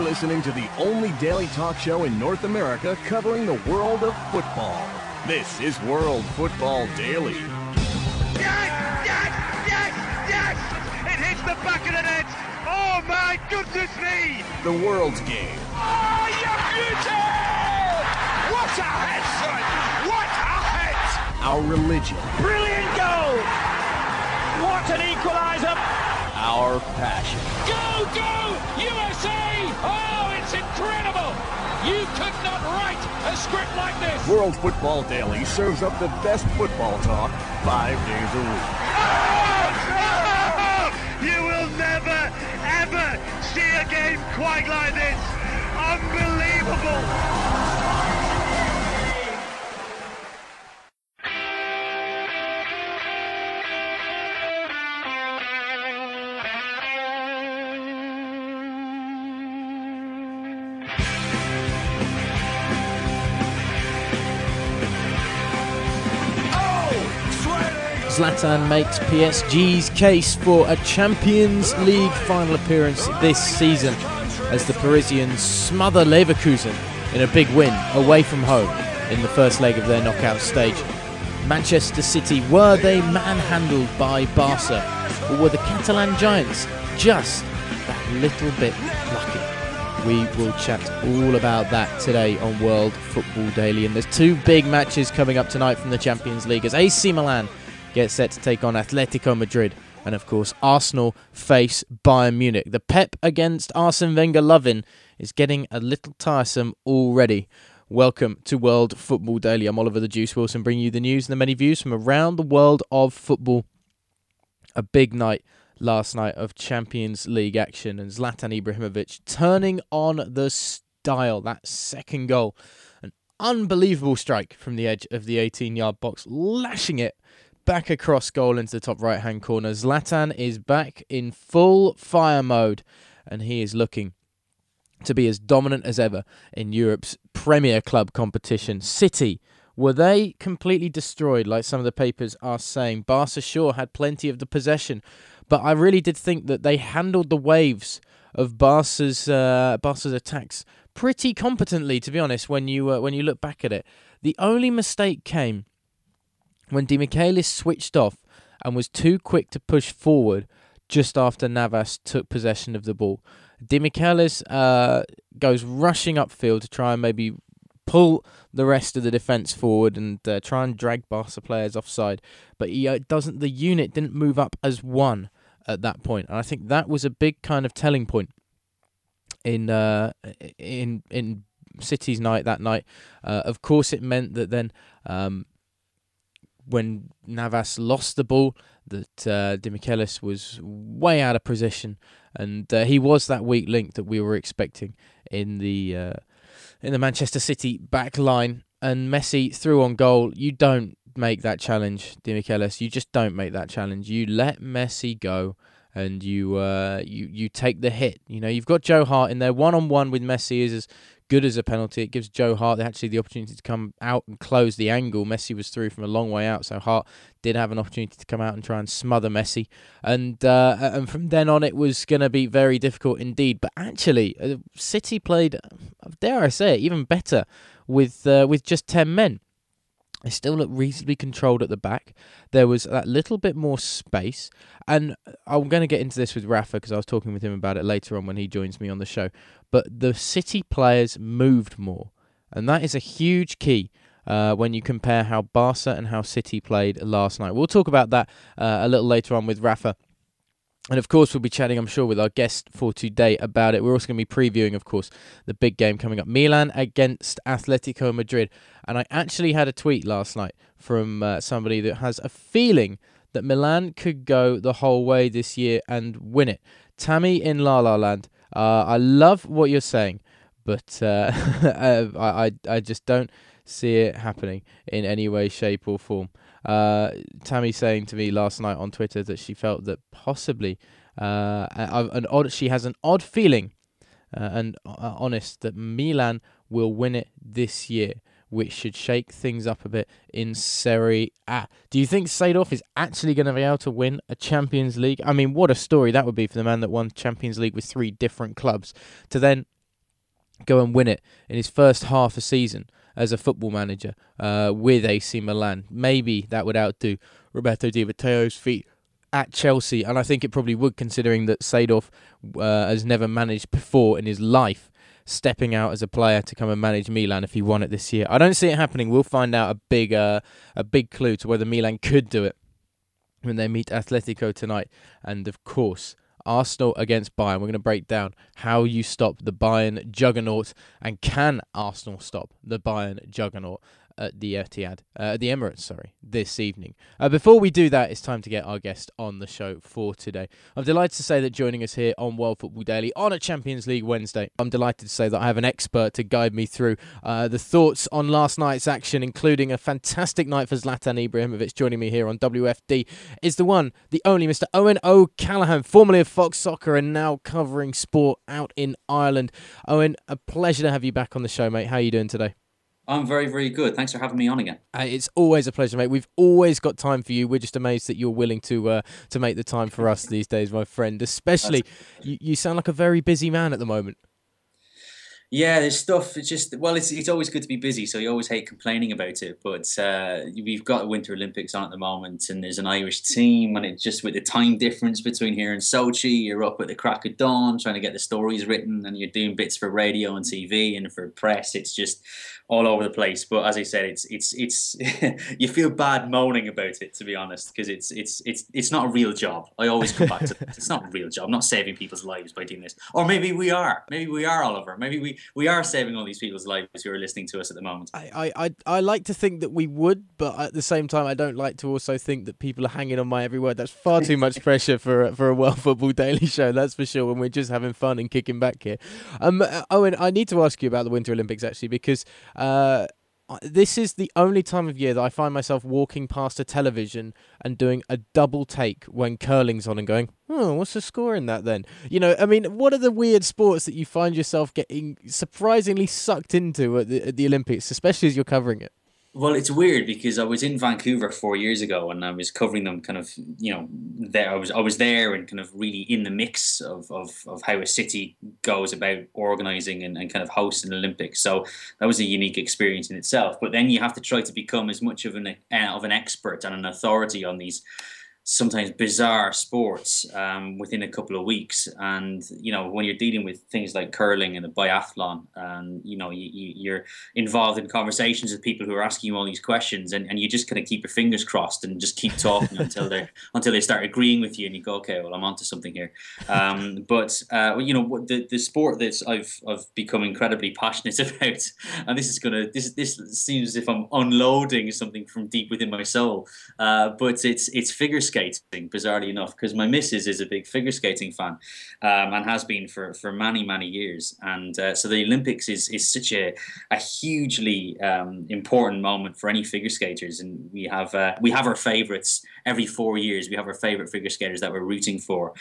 listening to the only daily talk show in North America covering the world of football. This is World Football Daily. Yes! Yes! Yes! Yes! It hits the back of the net! Oh my goodness me! The World's Game. Oh, you beauty! What a head, son! What a head! Our religion. Brilliant goal! What an equaliser! Our passion. Go, go, USA! Oh, it's incredible! You could not write a script like this. World Football Daily serves up the best football talk 5 days a week. Oh! You will never, ever see a game quite like this. Unbelievable! Zlatan makes PSG's case for a Champions League final appearance this season as the Parisians smother Leverkusen in a big win away from home in the first leg of their knockout stage. Manchester City, were they manhandled by Barca, or were the Catalan giants just that little bit lucky? We will chat all about that today on World Football Daily, and there's two big matches coming up tonight from the Champions League as AC Milan get set to take on Atletico Madrid. And of course, Arsenal face Bayern Munich. The Pep against Arsene Wenger loving is getting a little tiresome already. Welcome to World Football Daily. I'm Oliver the Juice Wilson, bringing you the news and the many views from around the world of football. A big night last night of Champions League action, and Zlatan Ibrahimovic turning on the style. That second goal, an unbelievable strike from the edge of the 18-yard box, lashing it back across goal into the top right-hand corner. Zlatan is back in full fire mode, and he is looking to be as dominant as ever in Europe's Premier Club competition. City, were they completely destroyed, like some of the papers are saying? Barca sure had plenty of the possession, but I really did think that they handled the waves of Barca's attacks pretty competently, to be honest, when you look back at it. The only mistake came when Demichelis switched off and was too quick to push forward just after Navas took possession of the ball. Demichelis goes rushing upfield to try and maybe pull the rest of the defence forward and try and drag Barca players offside. But he doesn't. The unit didn't move up as one at that point, and I think that was a big kind of telling point in City's night that night. Of course, it meant that then, when Navas lost the ball, that Demichelis was way out of position, and he was that weak link that we were expecting in the Manchester City back line. And Messi threw on goal. You don't make that challenge, Demichelis. You just don't make that challenge. You let Messi go, and you take the hit. You know, you've got Joe Hart in there. One-on-one with Messi is as good as a penalty. It gives Joe Hart actually the opportunity to come out and close the angle. Messi was through from a long way out, so Hart did have an opportunity to come out and try and smother Messi. And from then on, it was going to be very difficult indeed. But actually, City played, dare I say it, even better with just 10 men. They still look reasonably controlled at the back. There was that little bit more space. And I'm going to get into this with Rafa because I was talking with him about it later on when he joins me on the show. But the City players moved more. And that is a huge key when you compare how Barca and how City played last night. We'll talk about that a little later on with Rafa. And of course, we'll be chatting, I'm sure, with our guest for today about it. We're also going to be previewing, of course, the big game coming up, Milan against Atletico Madrid. And I actually had a tweet last night from somebody that has a feeling that Milan could go the whole way this year and win it. Tammy in La La Land, I love what you're saying, but I just don't see it happening in any way, shape or form. Tammy saying to me last night on Twitter that she felt that possibly she has an odd feeling and honest that Milan will win it this year, which should shake things up a bit in Serie A. Do you think Seedorf is actually going to be able to win a Champions League? I mean, what a story that would be for the man that won Champions League with 3 different clubs to then go and win it in his first half a season as a football manager with AC Milan. Maybe that would outdo Roberto Di Matteo's feat at Chelsea, and I think it probably would, considering that Seedorf has never managed before in his life, stepping out as a player to come and manage Milan if he won it this year. I don't see it happening. We'll find out a big clue to whether Milan could do it when they meet Atletico tonight. And of course, Arsenal against Bayern. We're going to break down how you stop the Bayern juggernaut, and can Arsenal stop the Bayern juggernaut at the Etihad, the Emirates, this evening. Before we do that, it's time to get our guest on the show for today. I'm delighted to say that joining us here on World Football Daily on a Champions League Wednesday, I'm delighted to say that I have an expert to guide me through the thoughts on last night's action, including a fantastic night for Zlatan Ibrahimovic. Joining me here on WFD is the one, the only Mr. Owen O'Callaghan, formerly of Fox Soccer and now covering sport out in Ireland. Owen, a pleasure to have you back on the show, mate. How are you doing today? I'm very, very good. Thanks for having me on again. It's always a pleasure, mate. We've always got time for you. We're just amazed that you're willing to make the time for us these days, my friend. Especially, you sound like a very busy man at the moment. Yeah, there's stuff. It's always good to be busy, so you always hate complaining about it. But we've got Winter Olympics on at the moment, and there's an Irish team, and it's just with the time difference between here and Sochi, you're up at the crack of dawn trying to get the stories written, and you're doing bits for radio and TV and for press. It's just all over the place. But as I said, it's you feel bad moaning about it, to be honest, because it's not a real job. I always come back to that. It's not a real job. I'm not saving people's lives by doing this. Or maybe we are. Maybe we are, Oliver. Maybe we are saving all these people's lives who are listening to us at the moment. I like to think that we would, but at the same time, I don't like to also think that people are hanging on my every word. That's far too much pressure for a World Football Daily show, that's for sure, when we're just having fun and kicking back here. Owen, I need to ask you about the Winter Olympics, actually, because this is the only time of year that I find myself walking past a television and doing a double take when curling's on and going, oh, what's the score in that then? You know, I mean, what are the weird sports that you find yourself getting surprisingly sucked into at the Olympics, especially as you're covering it? Well, it's weird because I was in Vancouver 4 years ago and I was covering them kind of, there. I was there and kind of really in the mix of how a city goes about organising and kind of hosting the Olympics. So that was a unique experience in itself. But then you have to try to become as much of an expert and an authority on these sometimes bizarre sports within a couple of weeks. And when you're dealing with things like curling and the biathlon, and you're involved in conversations with people who are asking you all these questions, and you just kind of keep your fingers crossed and just keep talking until they start agreeing with you, and you go, okay, well, I'm onto something here. But the sport that I've become incredibly passionate about, and this seems as if I'm unloading something from deep within my soul, but it's figure skating, bizarrely enough, because my missus is a big figure skating fan, and has been for many years. And so the Olympics is such a hugely important moment for any figure skaters. And we have our favourites every 4 years. We have our favourite figure skaters that we're rooting for.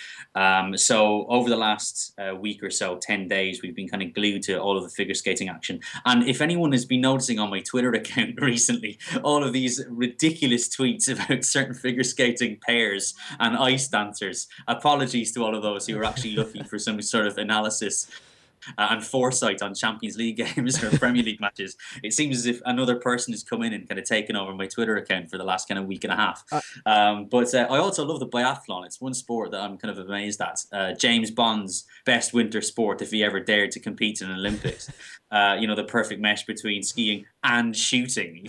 So over the last week or so, 10 days, we've been kind of glued to all of the figure skating action. And if anyone has been noticing on my Twitter account recently, all of these ridiculous tweets about certain figure skating pairs and ice dancers, apologies to all of those who are actually looking for some sort of analysis and foresight on Champions League games or Premier League matches. It seems as if another person has come in and kind of taken over my Twitter account for the last kind of week and a half. But I also love the biathlon. It's one sport that I'm kind of amazed at. James Bond's best winter sport, if he ever dared to compete in an Olympics. The perfect mesh between skiing and shooting.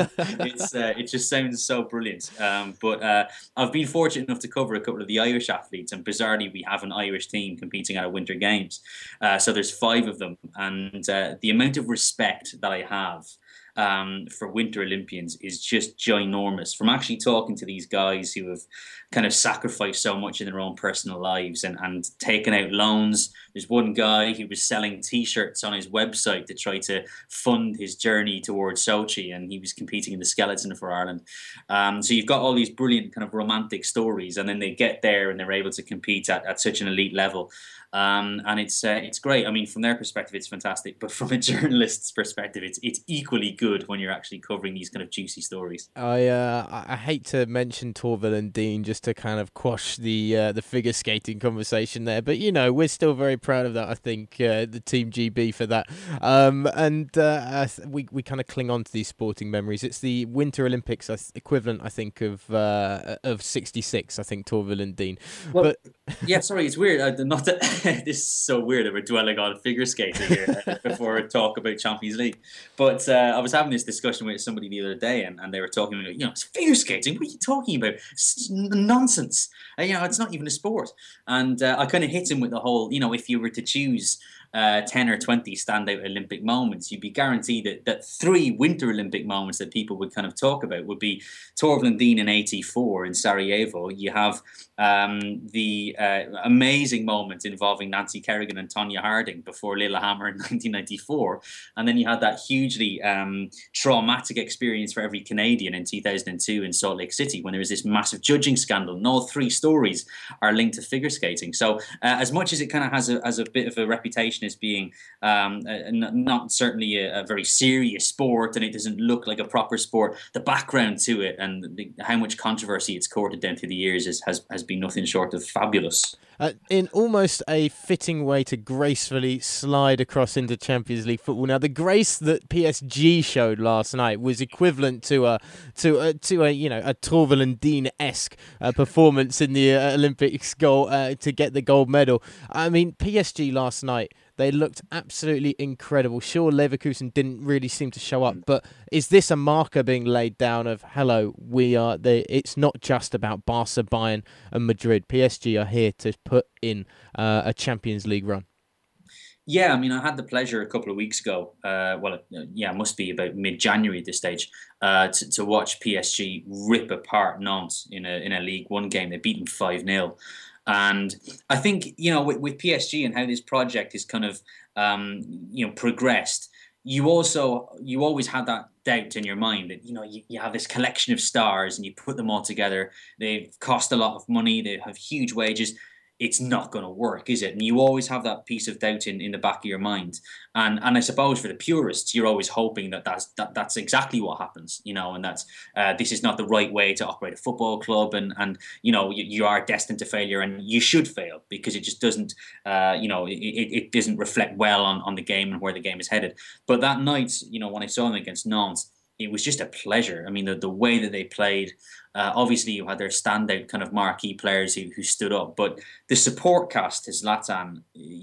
It just sounds so brilliant. But I've been fortunate enough to cover a couple of the Irish athletes, and bizarrely, we have an Irish team competing at a Winter Games. So there's 5 of them, and the amount of respect that I have for Winter Olympians is just ginormous. From actually talking to these guys who have kind of sacrificed so much in their own personal lives and taken out loans. There's one guy who was selling T-shirts on his website to try to fund his journey towards Sochi, and he was competing in the skeleton for Ireland. So you've got all these brilliant kind of romantic stories, and then they get there and they're able to compete at such an elite level. And it's great. I mean, from their perspective, it's fantastic, but from a journalist's perspective, it's equally good when you're actually covering these kind of juicy stories. I hate to mention Torvill and Dean just to kind of quash the figure skating conversation there, but we're still very proud of that. I think the Team GB for that, we kind of cling on to these sporting memories. It's the Winter Olympics equivalent, I think, of '66. I think Torvill and Dean. Well, yeah, sorry, it's weird. Not that this is so weird that we're dwelling on figure skating here before we talk about Champions League. But I was having this discussion with somebody the other day, and they were talking about, it's figure skating. What are you talking about? It's nonsense. It's not even a sport. And I kind of hit him with the whole, if you were to choose 10 or 20 standout Olympic moments, you'd be guaranteed that 3 Winter Olympic moments that people would kind of talk about would be Torvill and Dean in '84 in Sarajevo. You have the amazing moment involving Nancy Kerrigan and Tonya Harding before Lillehammer in 1994. And then you had that hugely traumatic experience for every Canadian in 2002 in Salt Lake City when there was this massive judging scandal. And all 3 stories are linked to figure skating. So as much as it kind of has a bit of a reputation as being not certainly a very serious sport, and it doesn't look like a proper sport, the background to it and how much controversy it's courted down through the years has been nothing short of fabulous. In almost a fitting way to gracefully slide across into Champions League football. Now, the grace that PSG showed last night was equivalent to a Torvill and Dean-esque performance in the Olympics goal to get the gold medal. I mean, PSG last night, they looked absolutely incredible. Sure, Leverkusen didn't really seem to show up, but is this a marker being laid down of, hello, it's not just about Barca, Bayern and Madrid. PSG are here to put in a Champions League run. Yeah, I mean, I had the pleasure a couple of weeks ago, it must be about mid-January at this stage, to watch PSG rip apart Nantes in a League One game. They beat them 5-0. And I think, with PSG and how this project is kind of, progressed, you always had that doubt in your mind that, you have this collection of stars and you put them all together. They've cost a lot of money. They have huge wages. It's not going to work, is it? And you always have that piece of doubt in the back of your mind. And I suppose for the purists, you're always hoping that's exactly what happens, and that's this is not the right way to operate a football club, and you are destined to failure, and you should fail because it just doesn't, it doesn't reflect well on the game and where the game is headed. But that night, when I saw them against Nantes, it was just a pleasure. I mean, the way that they played, obviously you had their standout kind of marquee players who stood up, but the support cast, as Zlatan,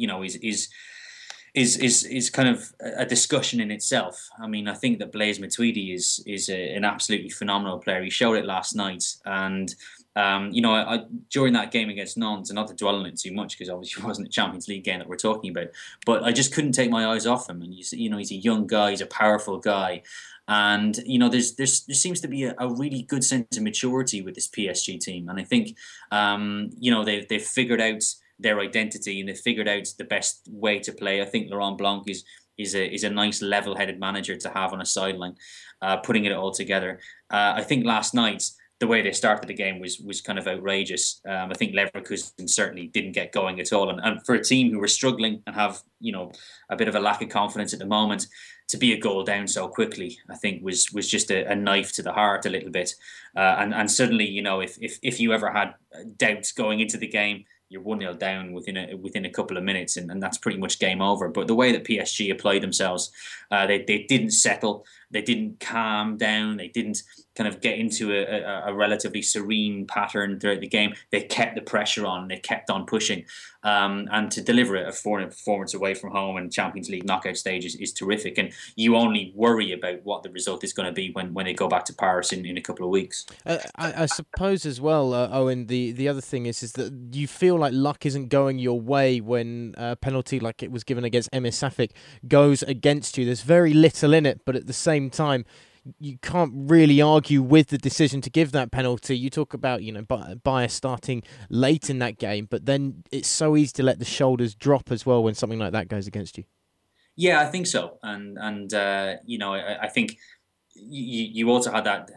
is kind of a discussion in itself. I mean, I think that Blaise Matuidi is an absolutely phenomenal player. He showed it last night, and I during that game against Nantes, and not to dwell on it too much because obviously it wasn't a Champions League game that we're talking about, but I just couldn't take my eyes off him. And he's a young guy, he's a powerful guy. And there seems to be a really good sense of maturity with this PSG team, and I think they've figured out their identity and they've figured out the best way to play. I think Laurent Blanc is a nice level-headed manager to have on a sideline, putting it all together. I think last night the way they started the game was kind of outrageous. I think Leverkusen certainly didn't get going at all, and for a team who were struggling and have a bit of a lack of confidence at the moment, to be a goal down so quickly, I think was just a knife to the heart a little bit. And suddenly, if you ever had doubts going into the game, you're 1-0 down within a couple of minutes, and that's pretty much game over. But the way that PSG applied themselves, they didn't settle, they didn't calm down, they didn't kind of get into a relatively serene pattern throughout the game. They kept the pressure on, they kept on pushing, and to deliver a 4-0 performance away from home and Champions League knockout stage is terrific. And you only worry about what the result is going to be when they go back to Paris in a couple of weeks. I suppose as well, Owen, the other thing is that you feel like luck isn't going your way when a penalty like it was given against Emir Safik goes against you. There's very little in it, but at the same time, you can't really argue with the decision to give that penalty. You talk about, Bayer starting late in that game, but then it's so easy to let the shoulders drop as well when something like that goes against you. Yeah, I think so. And I think you also had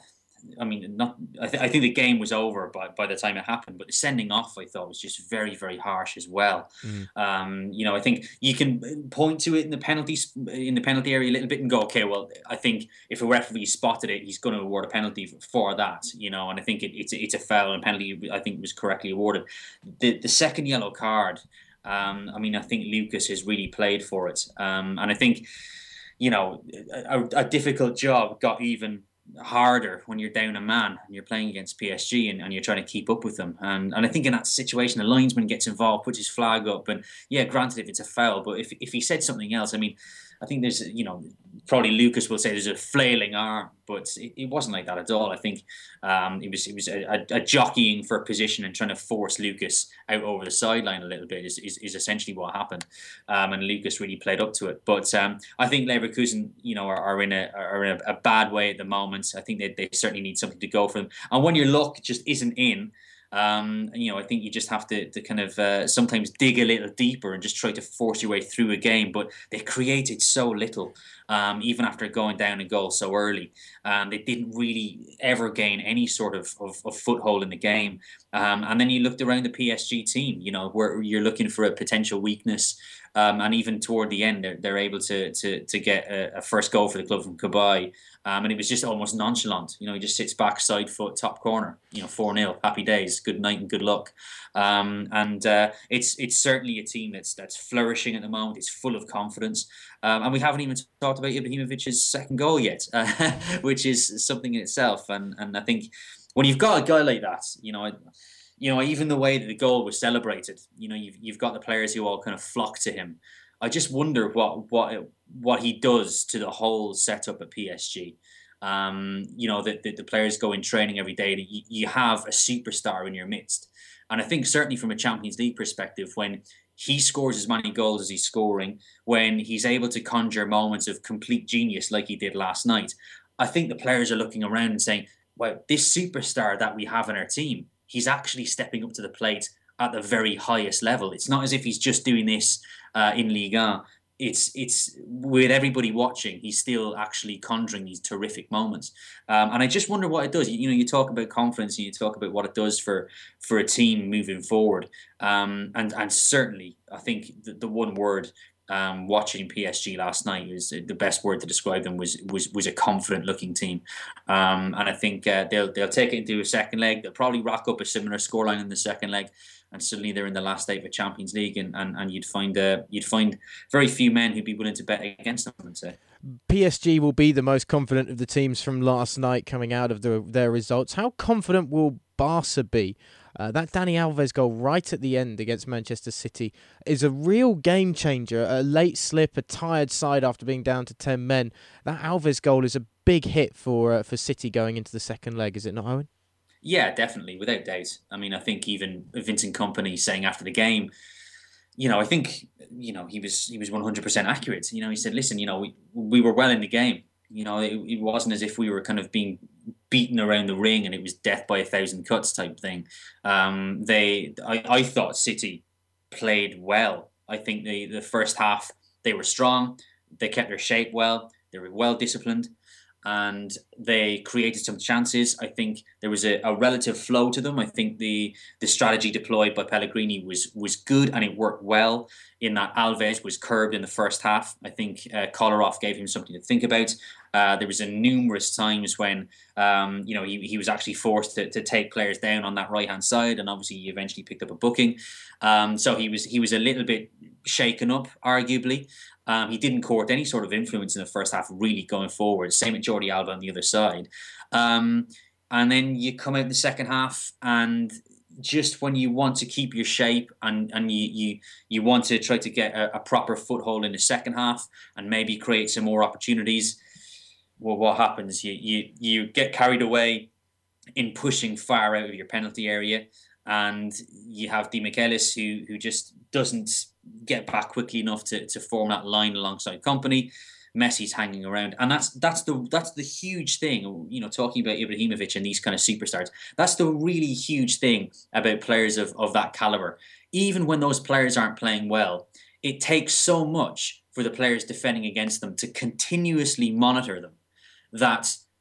I mean, not. I think the game was over by the time it happened, but the sending off I thought was just very, very harsh as well. I think you can point to it in the penalty area a little bit and go, okay, well, I think if a referee spotted it, he's going to award a penalty for that. And I think it's a foul and penalty. I think was correctly awarded. The second yellow card. I think Lucas has really played for it, and I think a difficult job got even harder when you're down a man and you're playing against PSG and you're trying to keep up with them. And I think in that situation, the linesman gets involved, puts his flag up, and granted if it's a foul, but if he said something else, I think there's, probably Lucas will say there's a flailing arm, but it wasn't like that at all. I think it was a jockeying for position and trying to force Lucas out over the sideline a little bit is essentially what happened. And Lucas really played up to it. But I think Leverkusen, are in a bad way at the moment. I think they certainly need something to go for them. And when your luck just isn't in, I think you just have to kind of sometimes dig a little deeper and just try to force your way through a game. But they created so little, even after going down a goal so early. They didn't really ever gain any sort of foothold in the game. And then you looked around the PSG team, where you're looking for a potential weakness. And even toward the end, they're able to get a first goal for the club from Cabaye. And it was just almost nonchalant. He just sits back, side foot, top corner. 4-0, happy days, good night and good luck. It's certainly a team that's flourishing at the moment. It's full of confidence. And we haven't even talked about Ibrahimovic's second goal yet, which is something in itself. And I think when you've got a guy like that, even the way that the goal was celebrated, you've got the players who all kind of flock to him. I just wonder what he does to the whole setup at PSG. The players go in training every day. You have a superstar in your midst. And I think certainly from a Champions League perspective, when he scores as many goals as he's scoring, when he's able to conjure moments of complete genius like he did last night, I think the players are looking around and saying, wow, this superstar that we have in our team, he's actually stepping up to the plate at the very highest level. It's not as if he's just doing this in Ligue 1. It's with everybody watching, he's still actually conjuring these terrific moments. And I just wonder what it does. You talk about confidence and you talk about what it does for a team moving forward. And certainly, I think the one word watching PSG last night was the best word to describe them was a confident looking team. And I think they'll take it into a second leg. They'll probably rack up a similar scoreline in the second leg. And suddenly they're in the last eight of a Champions League, and you'd find very few men who'd be willing to bet against them, I'd say. PSG will be the most confident of the teams from last night coming out of their results. How confident will Barca be? That Dani Alves goal right at the end against Manchester City is a real game changer. A late slip, a tired side after being down to 10 men. That Alves goal is a big hit for City going into the second leg, is it not, Owen? Yeah, definitely, without doubt. I think even Vincent Kompany saying after the game, I think, he was 100% accurate. He said, listen, we were well in the game. It wasn't as if we were kind of being beaten around the ring and it was death by 1,000 cuts type thing. I thought City played well. I think the first half, they were strong. They kept their shape well. They were well disciplined. And they created some chances. I think there was a relative flow to them. I think the strategy deployed by Pellegrini was good and it worked well in that Alves was curbed in the first half. I think Kolarov gave him something to think about. There was numerous times when he was actually forced to take players down on that right-hand side, and obviously he eventually picked up a booking. So he was a little bit shaken up, arguably. He didn't court any sort of influence in the first half, really going forward. Same with Jordi Alba on the other side. And then you come out in the second half, and just when you want to keep your shape and you want to try to get a proper foothold in the second half and maybe create some more opportunities, well, what happens? You get carried away in pushing far out of your penalty area, and you have Di Michelis who just doesn't get back quickly enough to form that line alongside Kompany. Messi's hanging around, and that's the huge thing. Talking about Ibrahimovic and these kind of superstars, that's the really huge thing about players of that caliber. Even when those players aren't playing well, it takes so much for the players defending against them to continuously monitor them that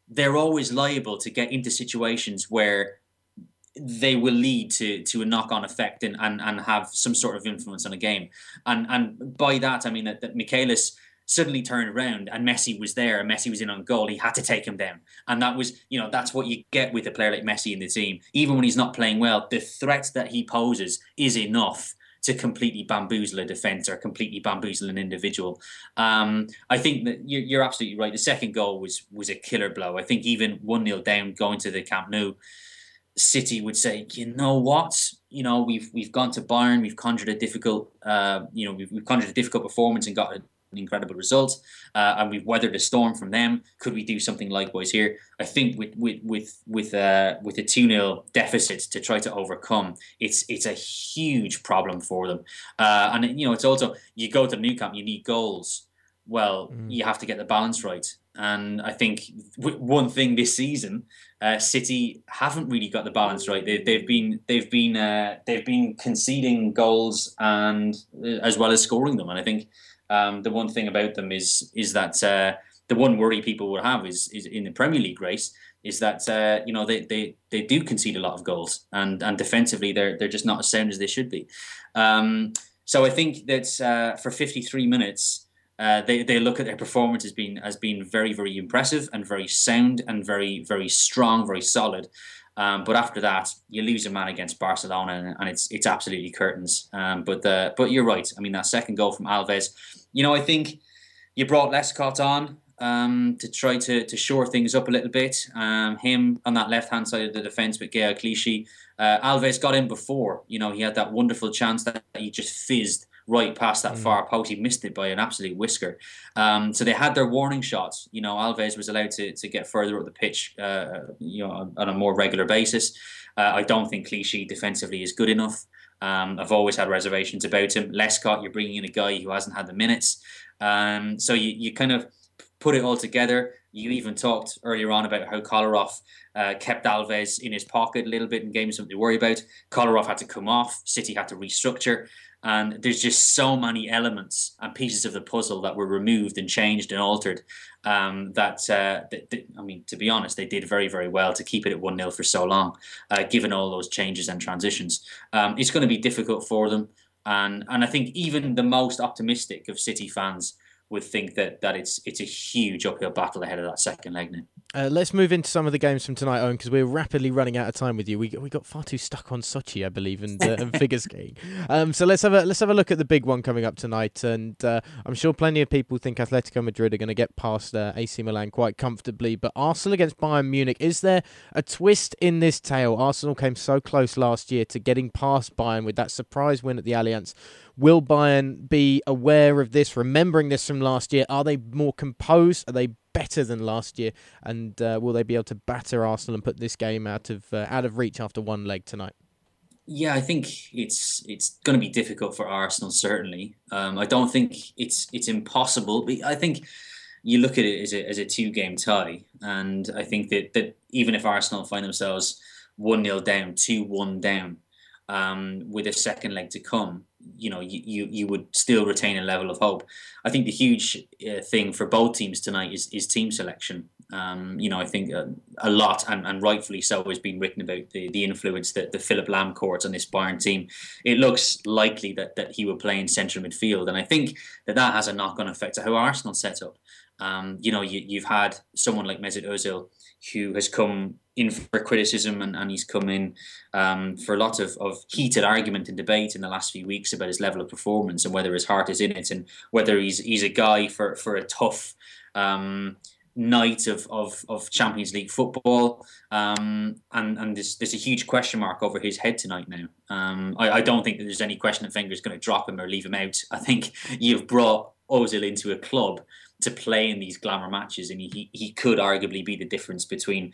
they're always liable to get into situations where they will lead to a knock-on effect and have some sort of influence on a game. And by that, I mean that Michaelis suddenly turned around and Messi was there and Messi was in on goal. He had to take him down. And that was, that's what you get with a player like Messi in the team. Even when he's not playing well, the threat that he poses is enough to completely bamboozle a defence or completely bamboozle an individual. I think that you're absolutely right. The second goal was a killer blow. I think even 1-0 down going to the Camp Nou, City would say, you know what, we've gone to Bayern, we've conjured a difficult, we've conjured a difficult performance and got an incredible result, and we've weathered a storm from them. Could we do something likewise here? I think with a 2-0 deficit to try to overcome, it's a huge problem for them. And it's also, you go to Nou Camp, you need goals. Well, you have to get the balance right. And I think one thing this season, City haven't really got the balance right. They've been conceding goals and as well as scoring them. And I think the one thing about them is that the one worry people will have is in the Premier League race is that they do concede a lot of goals and defensively they're just not as sound as they should be. So I think that for 53 minutes. They look at their performance as being very, very impressive and very sound and very, very strong, very solid. But after that, you lose a man against Barcelona, and it's absolutely curtains. But you're right. I mean, that second goal from Alves, I think you brought Lescott on to try to shore things up a little bit. Him on that left-hand side of the defence with Gaël Clichy. Alves got in before. He had that wonderful chance that he just fizzed right past that far post. He missed it by an absolute whisker. So they had their warning shots. Alves was allowed to get further up the pitch, on a more regular basis. I don't think Clichy defensively is good enough. I've always had reservations about him. Lescott, you're bringing in a guy who hasn't had the minutes. So you kind of put it all together. You even talked earlier on about how Kolarov kept Alves in his pocket a little bit and gave him something to worry about. Kolarov had to come off. City had to restructure. And there's just so many elements and pieces of the puzzle that were removed and changed and altered that, to be honest, they did very, very well to keep it at 1-0 for so long, given all those changes and transitions. It's going to be difficult for them. And I think even the most optimistic of City fans would think that it's a huge uphill battle ahead of that second leg now. Let's move into some of the games from tonight, Owen, because we're rapidly running out of time with you. We got far too stuck on Sochi, I believe, and figure skating. So let's have a look at the big one coming up tonight. And I'm sure plenty of people think Atletico Madrid are going to get past AC Milan quite comfortably. But Arsenal against Bayern Munich, is there a twist in this tale? Arsenal came so close last year to getting past Bayern with that surprise win at the Allianz. Will Bayern be aware of this, remembering this from last year? Are they more composed? Are they better than last year? And will they be able to batter Arsenal and put this game out of reach after one leg tonight? Yeah, I think it's going to be difficult for Arsenal, certainly. I don't think it's impossible. But I think you look at it as a 2-game tie. And I think that even if Arsenal find themselves 1-0 down, 2-1 down, with a second leg to come, you would still retain a level of hope. I think the huge thing for both teams tonight is team selection. I think a lot, and rightfully so, has been written about the influence that the Philipp Lahm courts on this Bayern team. It looks likely that he will play in central midfield, and I think that has a knock-on effect to how Arsenal set up. You've had someone like Mesut Ozil who has come in for criticism and he's come in for a lot of heated argument and debate in the last few weeks about his level of performance and whether his heart is in it and whether he's a guy for a tough night of Champions League football, and there's a huge question mark over his head tonight now. I don't think that there's any question that Wenger's going to drop him or leave him out. I think you've brought Ozil into a club to play in these glamour matches, and he could arguably be the difference between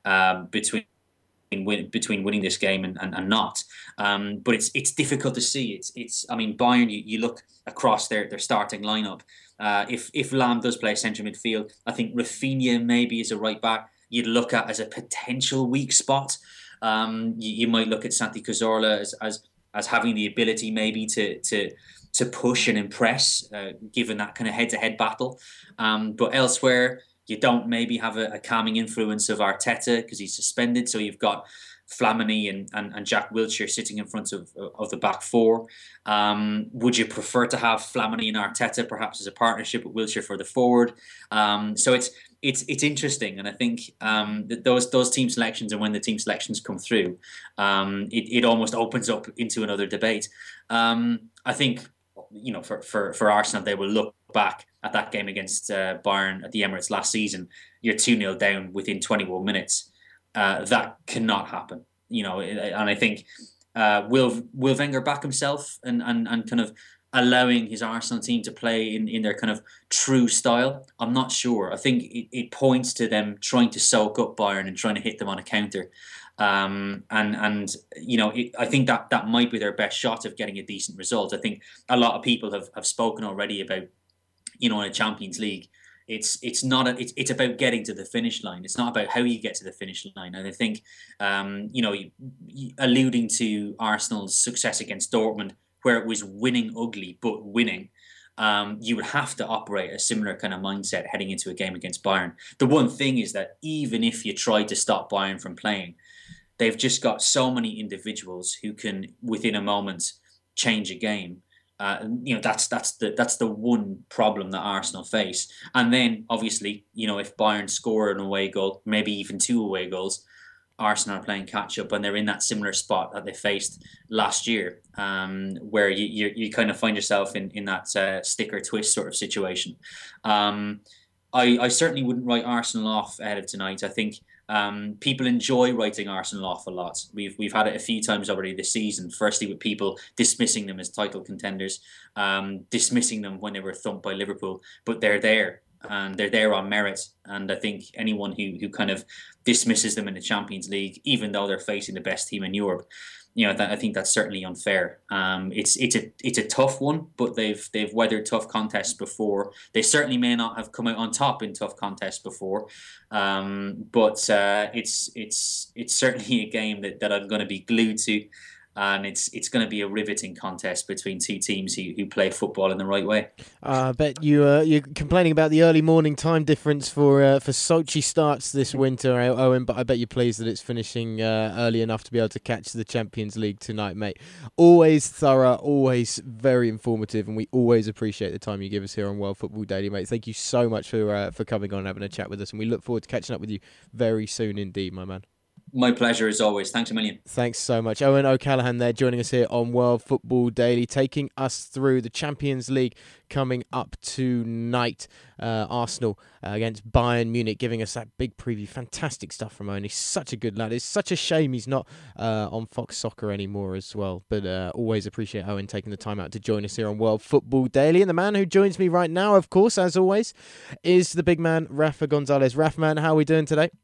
winning this game and not. But it's difficult to see. Bayern, you look across their starting lineup. If Lahm does play central midfield, I think Rafinha maybe is a right back you'd look at as a potential weak spot. You might look at Santi Cazorla as having the ability maybe to push and impress, given that kind of head-to-head battle. But elsewhere, You don't maybe have a calming influence of Arteta because he's suspended. So you've got Flamini and Jack Wilshere sitting in front of the back four. Would you prefer to have Flamini and Arteta perhaps as a partnership with Wilshere for the forward? So it's interesting, and I think that those team selections, and when the team selections come through, it almost opens up into another debate. I think, for Arsenal, they will look back at that game against Bayern at the Emirates last season. You're 2-0 down within 21 minutes. That cannot happen, and I think will Wenger back himself and kind of allowing his Arsenal team to play in their kind of true style? I'm not sure. I think it points to them trying to soak up Bayern and trying to hit them on a counter. I think that might be their best shot of getting a decent result. I think a lot of people have spoken already about, in a Champions League, it's about getting to the finish line. It's not about how you get to the finish line. And I think, alluding to Arsenal's success against Dortmund, where it was winning ugly but winning, you would have to operate a similar kind of mindset heading into a game against Bayern. The one thing is that even if you try to stop Bayern from playing, they've just got so many individuals who can, within a moment, change a game. That's the one problem that Arsenal face. And then, obviously, if Bayern score an away goal, maybe even 2 away goals, Arsenal are playing catch up, and they're in that similar spot that they faced last year, where you kind of find yourself in that stick or twist sort of situation. I certainly wouldn't write Arsenal off ahead of tonight. I think people enjoy writing Arsenal off a lot. We've had it a few times already this season. Firstly, with people dismissing them as title contenders, dismissing them when they were thumped by Liverpool, but they're there. And they're there on merit. And I think anyone who kind of dismisses them in the Champions League, even though they're facing the best team in Europe, I think that's certainly unfair. It's a tough one, but they've weathered tough contests before. They certainly may not have come out on top in tough contests before, but it's certainly a game that I'm going to be glued to. And it's going to be a riveting contest between two teams who play football in the right way. I bet you're complaining about the early morning time difference for Sochi starts this winter, Owen. But I bet you're pleased that it's finishing early enough to be able to catch the Champions League tonight, mate. Always thorough, always very informative, and we always appreciate the time you give us here on World Football Daily, mate. Thank you so much for coming on and having a chat with us, and we look forward to catching up with you very soon indeed, my man. My pleasure as always. Thanks a million. Thanks so much. Owen O'Callaghan there joining us here on World Football Daily, taking us through the Champions League coming up tonight. Arsenal against Bayern Munich, giving us that big preview. Fantastic stuff from Owen. He's such a good lad. It's such a shame he's not on Fox Soccer anymore as well. But always appreciate Owen taking the time out to join us here on World Football Daily. And the man who joins me right now, of course, as always, is the big man, Rafa Gonzalez. Rafa, man, how are we doing today?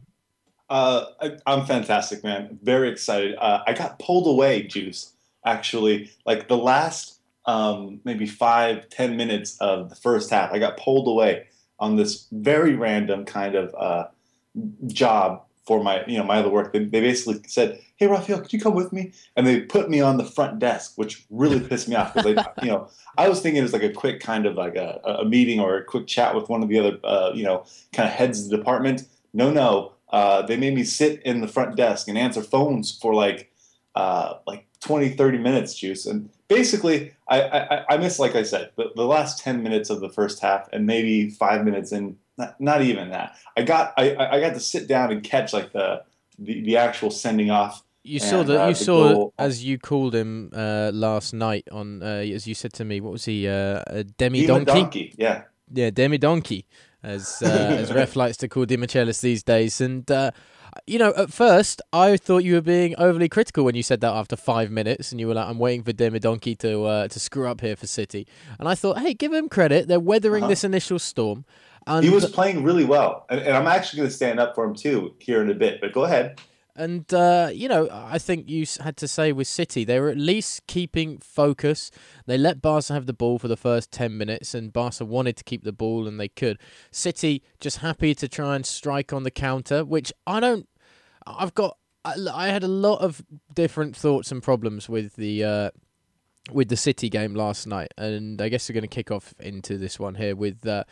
I'm fantastic, man. Very excited. I got pulled away, Juice, actually. Like the last maybe 5-10 minutes of the first half, I got pulled away on this very random kind of job for my other work. They basically said, "Hey, Rafael, could you come with me?" And they put me on the front desk, which really pissed me off because I was thinking it was like a quick kind of like a meeting or a quick chat with one of the other kind of heads of the department. No. They made me sit in the front desk and answer phones for like 20-30 minutes, Juice. And basically, I missed, like I said, the last 10 minutes of the first half and maybe 5 minutes in, not even that. I got to sit down and catch like the actual sending off. You saw as you called him last night on as you said to me, what was he? Demi Donkey? Yeah, Demi Donkey. As Ref likes to call Di Michelis these days. And, at first, I thought you were being overly critical when you said that after 5 minutes, and you were like, I'm waiting for Demi Donkey to screw up here for City. And I thought, hey, give him credit. They're weathering this initial storm. And he was playing really well. And I'm actually going to stand up for him, too, here in a bit. But go ahead. And, I think you had to say with City, they were at least keeping focus. They let Barca have the ball for the first 10 minutes, and Barca wanted to keep the ball, and they could. City just happy to try and strike on the counter, which I had a lot of different thoughts and problems with the City game last night. And I guess we're going to kick off into this one here with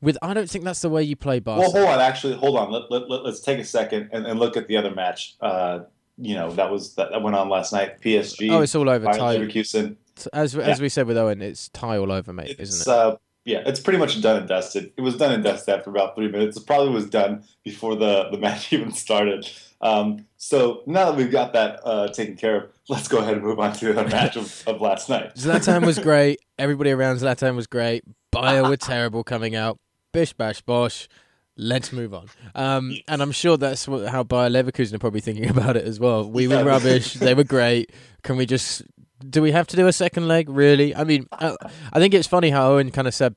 I don't think that's the way you play Barca. Well, hold on. Actually, hold on. Let's take a second and look at the other match. That went on last night. PSG. Oh, it's all over. Bayer Leverkusen. As we said with Owen, it's tie all over, mate, isn't it? It's pretty much done and dusted. It was done and dusted after about 3 minutes. It probably was done before the match even started. So now that we've got that taken care of, let's go ahead and move on to the match of last night. Zlatan was great. Everybody around Zlatan was great. Bayer were terrible coming out. Bish, bash, bosh. Let's move on. And I'm sure that's how Bayer Leverkusen are probably thinking about it as well. We were rubbish. They were great. Can we just... Do we have to do a second leg, really? I mean, I think it's funny how Owen kind of said,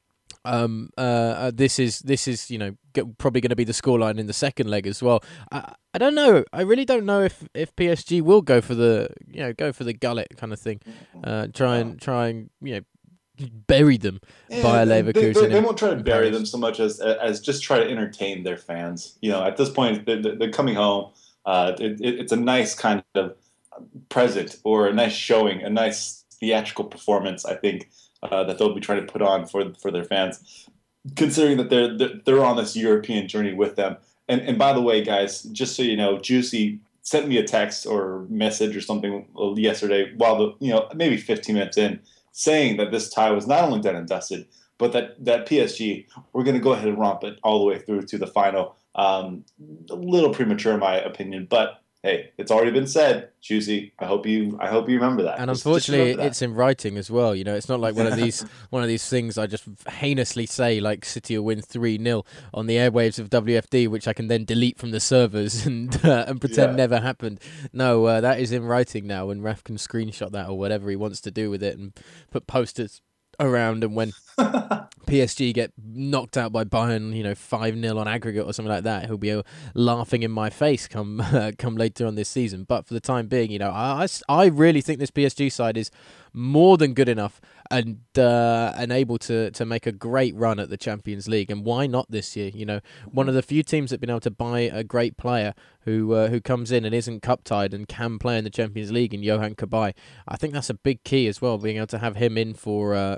this is probably going to be the scoreline in the second leg as well. I don't know. I really don't know if PSG will go for the gullet kind of thing, try and bury them by Leverkusen. They won't try to bury them so much as just try to entertain their fans. At this point, they're coming home. It's a nice kind of present or a nice showing, a nice theatrical performance, I think, that they'll be trying to put on for their fans, considering that they're on this European journey with them. And by the way, guys, just so you know, Juicy sent me a text or message or something yesterday while maybe 15 minutes in, saying that this tie was not only done and dusted, but that PSG we're going to go ahead and romp it all the way through to the final. A little premature, in my opinion, but hey, it's already been said, Juicy. I hope you remember that. And unfortunately, it's in writing as well. It's not like one of these things I just heinously say, like City will win 3-0 on the airwaves of WFD, which I can then delete from the servers and pretend never happened. No, that is in writing now, and Raf can screenshot that or whatever he wants to do with it and put posters around, and when PSG get knocked out by Bayern, 5-0 on aggregate or something like that, he'll be laughing in my face come later on this season. But for the time being, I really think this PSG side is more than good enough and able to make a great run at the Champions League. And why not this year? One of the few teams that have been able to buy a great player who comes in and isn't cup tied and can play in the Champions League in Yohan Cabaye. I think that's a big key as well, being able to have him in for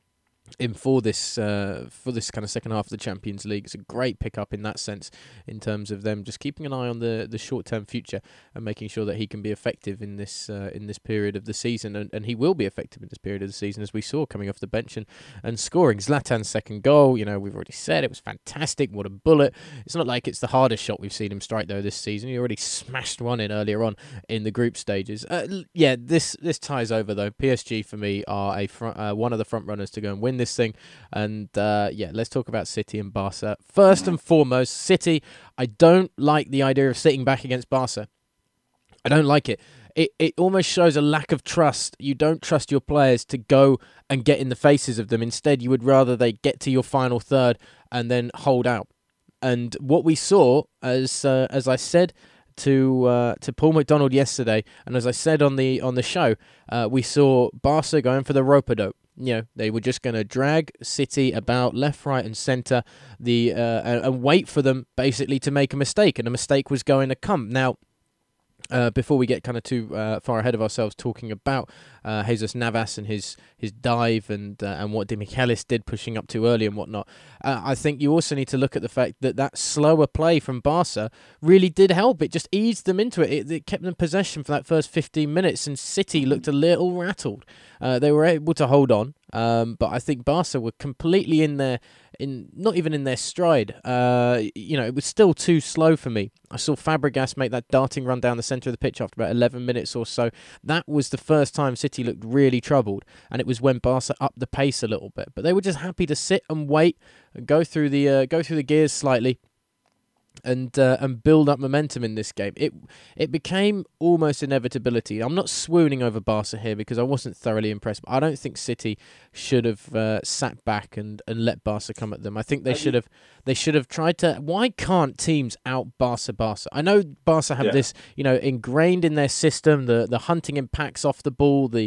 this kind of second half of the Champions League. It's a great pickup in that sense, in terms of them just keeping an eye on the short term future and making sure that he can be effective in this period of the season, and he will be effective in this period of the season, as we saw coming off the bench and scoring. Zlatan's second goal, we've already said it was fantastic. What a bullet! It's not like it's the hardest shot we've seen him strike though this season. He already smashed one in earlier on in the group stages. This ties over though. PSG for me are one of the front runners to go and win this thing. And let's talk about City and Barca. First and foremost, City, I don't like the idea of sitting back against Barca. I don't like it. It almost shows a lack of trust. You don't trust your players to go and get in the faces of them. Instead, you would rather they get to your final third and then hold out. And what we saw, as I said to Paul McDonald yesterday, and as I said on the show, we saw Barca going for the rope-a-dope. They were just going to drag City about left, right, and centre, and wait for them basically to make a mistake, and a mistake was going to come. Now, before we get kind of too far ahead of ourselves talking about Jesus Navas and his dive and what Di Michelis did pushing up too early and whatnot, I think you also need to look at the fact that slower play from Barca really did help. It just eased them into it. It kept them in possession for that first 15 minutes, and City looked a little rattled. They were able to hold on, but I think Barca were completely not even in their stride. It was still too slow for me. I saw Fabregas make that darting run down the centre of the pitch after about 11 minutes or so. That was the first time City looked really troubled, and it was when Barca upped the pace a little bit. But they were just happy to sit and wait and go through the gears slightly. And build up momentum in this game. It became almost inevitability. I'm not swooning over Barca here because I wasn't thoroughly impressed. But I don't think City should have sat back and let Barca come at them. I think they should have tried to. Why can't teams out Barca? I know Barca have this ingrained in their system, the hunting in packs off the ball, the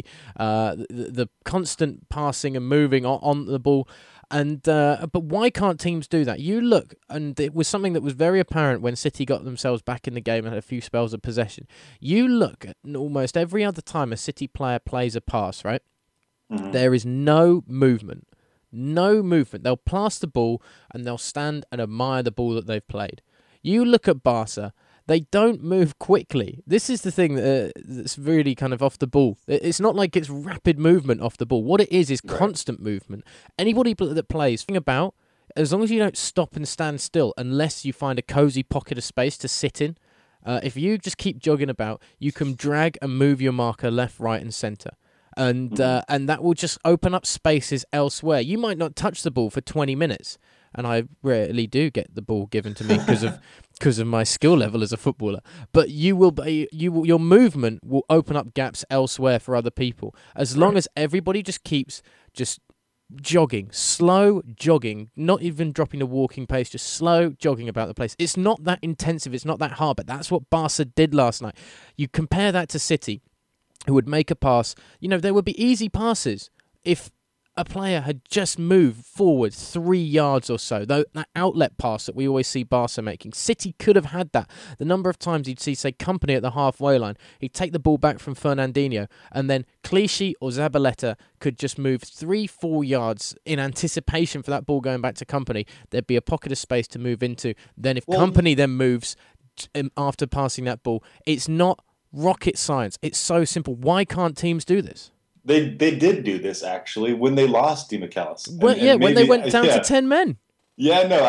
constant passing and moving on the ball. And but why can't teams do that? You look, and it was something that was very apparent when City got themselves back in the game and had a few spells of possession. You look at almost every other time a City player plays a pass, right? Mm-hmm. There is no movement, No movement. They'll pass the ball and they'll stand and admire the ball that they've played. You look at Barca, they don't move quickly. This is the thing that's really kind of off the ball. It's not like it's rapid movement off the ball. What it is constant movement. Anybody that plays, think about, as long as you don't stop and stand still, unless you find a cozy pocket of space to sit in, if you just keep jogging about, you can drag and move your marker left, right, and centre. And that will just open up spaces elsewhere. You might not touch the ball for 20 minutes, and I rarely do get the ball given to me because of my skill level as a footballer. But your movement will open up gaps elsewhere for other people. As long as everybody just keeps jogging, slow jogging, not even dropping the walking pace, just slow jogging about the place. It's not that intensive, it's not that hard, but that's what Barca did last night. You compare that to City, who would make a pass. There would be easy passes if a player had just moved forward 3 yards or so. That outlet pass that we always see Barca making. City could have had that. The number of times you'd see, say, Kompany at the halfway line, he'd take the ball back from Fernandinho, and then Clichy or Zabaleta could just move 3-4 yards in anticipation for that ball going back to Kompany. There'd be a pocket of space to move into. Then if Kompany then moves after passing that ball, it's not rocket science. It's so simple. Why can't teams do this? They did do this, actually, when they lost DeMichelis. When they went down to 10 men. Yeah, no,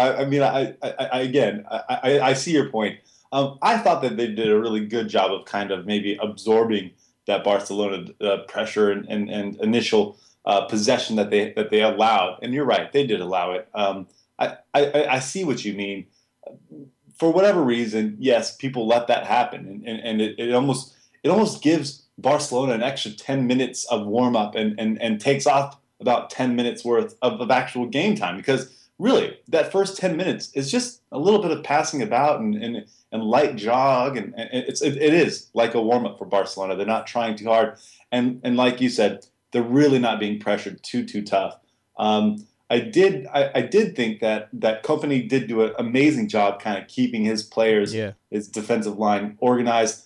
I see your point. I thought that they did a really good job of kind of maybe absorbing that Barcelona pressure and initial possession that they allowed. And you're right, they did allow it. I see what you mean. For whatever reason, yes, people let that happen, and it almost gives Barcelona an extra 10 minutes of warm-up and takes off about 10 minutes worth of actual game time, because really that first 10 minutes is just a little bit of passing about and light jog, and it is like a warm-up for Barcelona. They're not trying too hard, and like you said, they're really not being pressured too tough. I did think that Kompany did do an amazing job kind of keeping his players, his defensive line organized,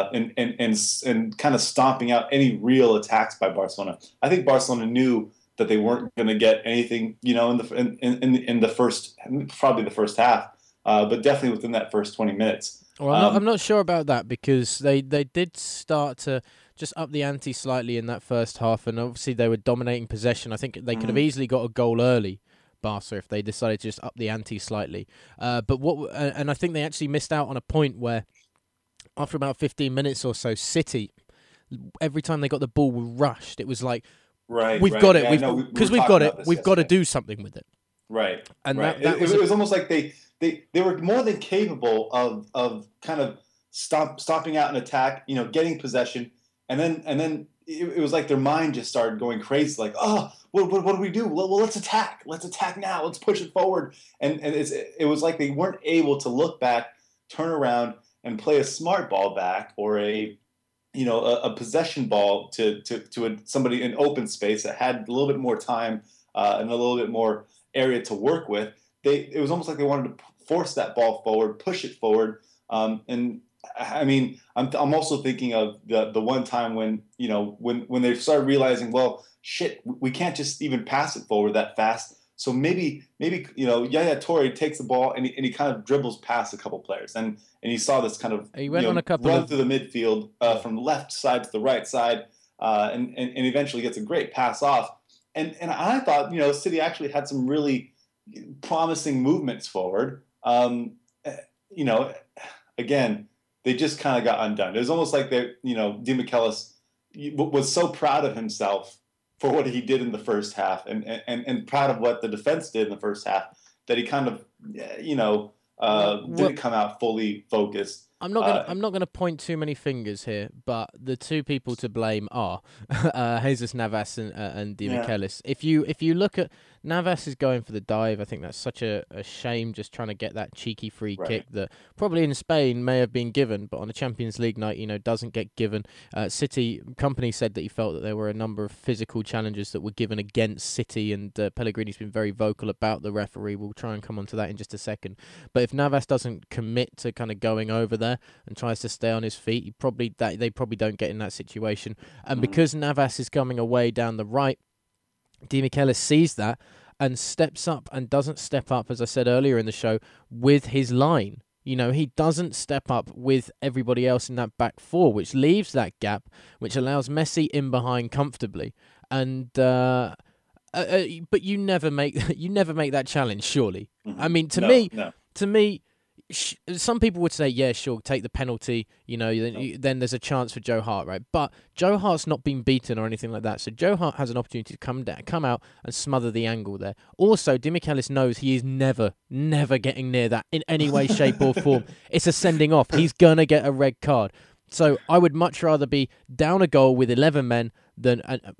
and kind of stomping out any real attacks by Barcelona. I think Barcelona knew that they weren't going to get anything, in the first, probably the first half, but definitely within that first 20 minutes. Well, I'm not sure about that, because they did start to just up the ante slightly in that first half, and obviously they were dominating possession. I think they could have easily got a goal early, Barca, if they decided to just up the ante slightly. And I think they actually missed out on a point where, after about 15 minutes or so, City, every time they got the ball, were rushed. It was like, we've got it, because we've got it. We've got to do something with it. Right, and right. It was almost like they were more than capable of kind of stopping out an attack, getting possession, and then it was like their mind just started going crazy, like, oh, what do we do? Well, let's attack now, let's push it forward, and it was like they weren't able to look back, turn around, and play a smart ball back, or a possession ball to somebody in open space that had a little bit more time and a little bit more area to work with. It was almost like they wanted to force that ball forward, push it forward. And I mean, I'm also thinking of the one time when they started realizing, well, shit, we can't just even pass it forward that fast. So maybe Yaya Toure takes the ball and he kind of dribbles past a couple players, and he saw this kind of run through the midfield from the left side to the right side, and eventually gets a great pass off. And I thought City actually had some really promising movements forward. Again, they just kind of got undone. It was almost like DeMichelis was so proud of himself for what he did in the first half, and proud of what the defense did in the first half, that he kind of didn't come out fully focused. I'm not going to point too many fingers here, but the two people to blame are Jesus Navas and DeMichelis. Yeah. If you look at Navas is going for the dive, I think that's such a shame, just trying to get that cheeky free kick that probably in Spain may have been given, but on a Champions League night, doesn't get given. City Kompany said that he felt that there were a number of physical challenges that were given against City, and Pellegrini's been very vocal about the referee. We'll try and come on to that in just a second. But if Navas doesn't commit to kind of going over there and tries to stay on his feet, they probably don't get in that situation. And because Navas is coming away down the right, DeMichelis sees that, and steps up and doesn't step up, as I said earlier in the show, with his line. He doesn't step up with everybody else in that back four, which leaves that gap, which allows Messi in behind comfortably. And but you never make that challenge, surely. Mm-hmm. I mean, to me, some people would say, yeah, sure, take the penalty. Then there's a chance for Joe Hart, right? But Joe Hart's not been beaten or anything like that, so Joe Hart has an opportunity to come out and smother the angle there. Also, Demichelis knows he is never getting near that in any way, shape, or form. It's a sending off. He's gonna get a red card. So I would much rather be down a goal with 11 men than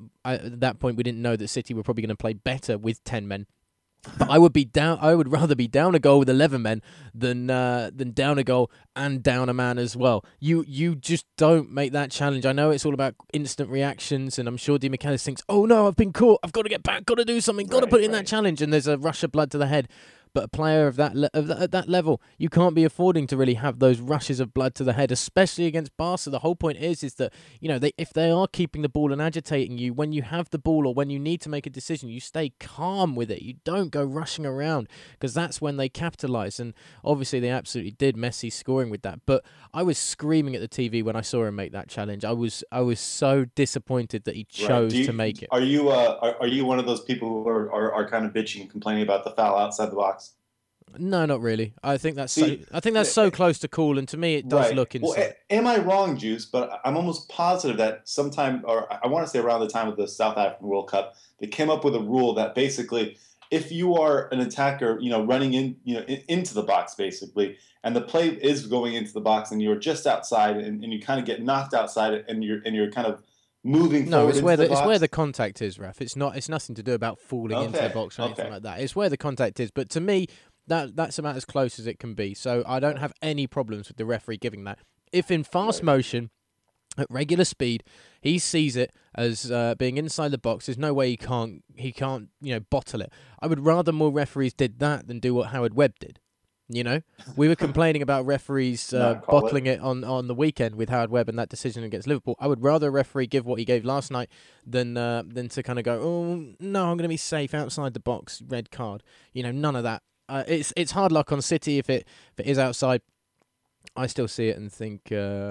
at that point we didn't know that City were probably going to play better with 10 men. But I would rather be down a goal with 11 men than down a goal and down a man as well. You just don't make that challenge. I know it's all about instant reactions, and I'm sure Demichelis thinks, oh no, I've been caught, I've got to get back, got to do something, got to put in that challenge, and there's a rush of blood to the head. But a player of at that level, you can't be affording to really have those rushes of blood to the head, especially against Barca. The whole point is that if they are keeping the ball and agitating you, when you have the ball or when you need to make a decision, you stay calm with it. You don't go rushing around, because that's when they capitalise. And obviously they absolutely did. Messi scoring with that. But I was screaming at the TV when I saw him make that challenge. I was so disappointed that he chose to make it. Are you one of those people who are kind of bitching and complaining about the foul outside the box? No, not really. I think that's so close to cool, and to me it does look inside. Well, am I wrong, Juice? But I'm almost positive that sometime, or I want to say around the time of the South African World Cup, they came up with a rule that basically, if you are an attacker, running into the box basically, and the play is going into the box, and you're just outside, and you kind of get knocked outside, and you're kind of moving forward. No, it's where the contact is, Raf. It's nothing to do about falling into the box or anything like that. It's where the contact is. But to me, that's about as close as it can be. So I don't have any problems with the referee giving that. If in fast motion, at regular speed, he sees it as being inside the box, there's no way he can't bottle it. I would rather more referees did that than do what Howard Webb did. We were complaining about referees bottling it on the weekend with Howard Webb and that decision against Liverpool. I would rather a referee give what he gave last night than to kind of go, oh no, I'm going to be safe outside the box, red card. None of that. It's hard luck on City if it is outside. I still see it and think,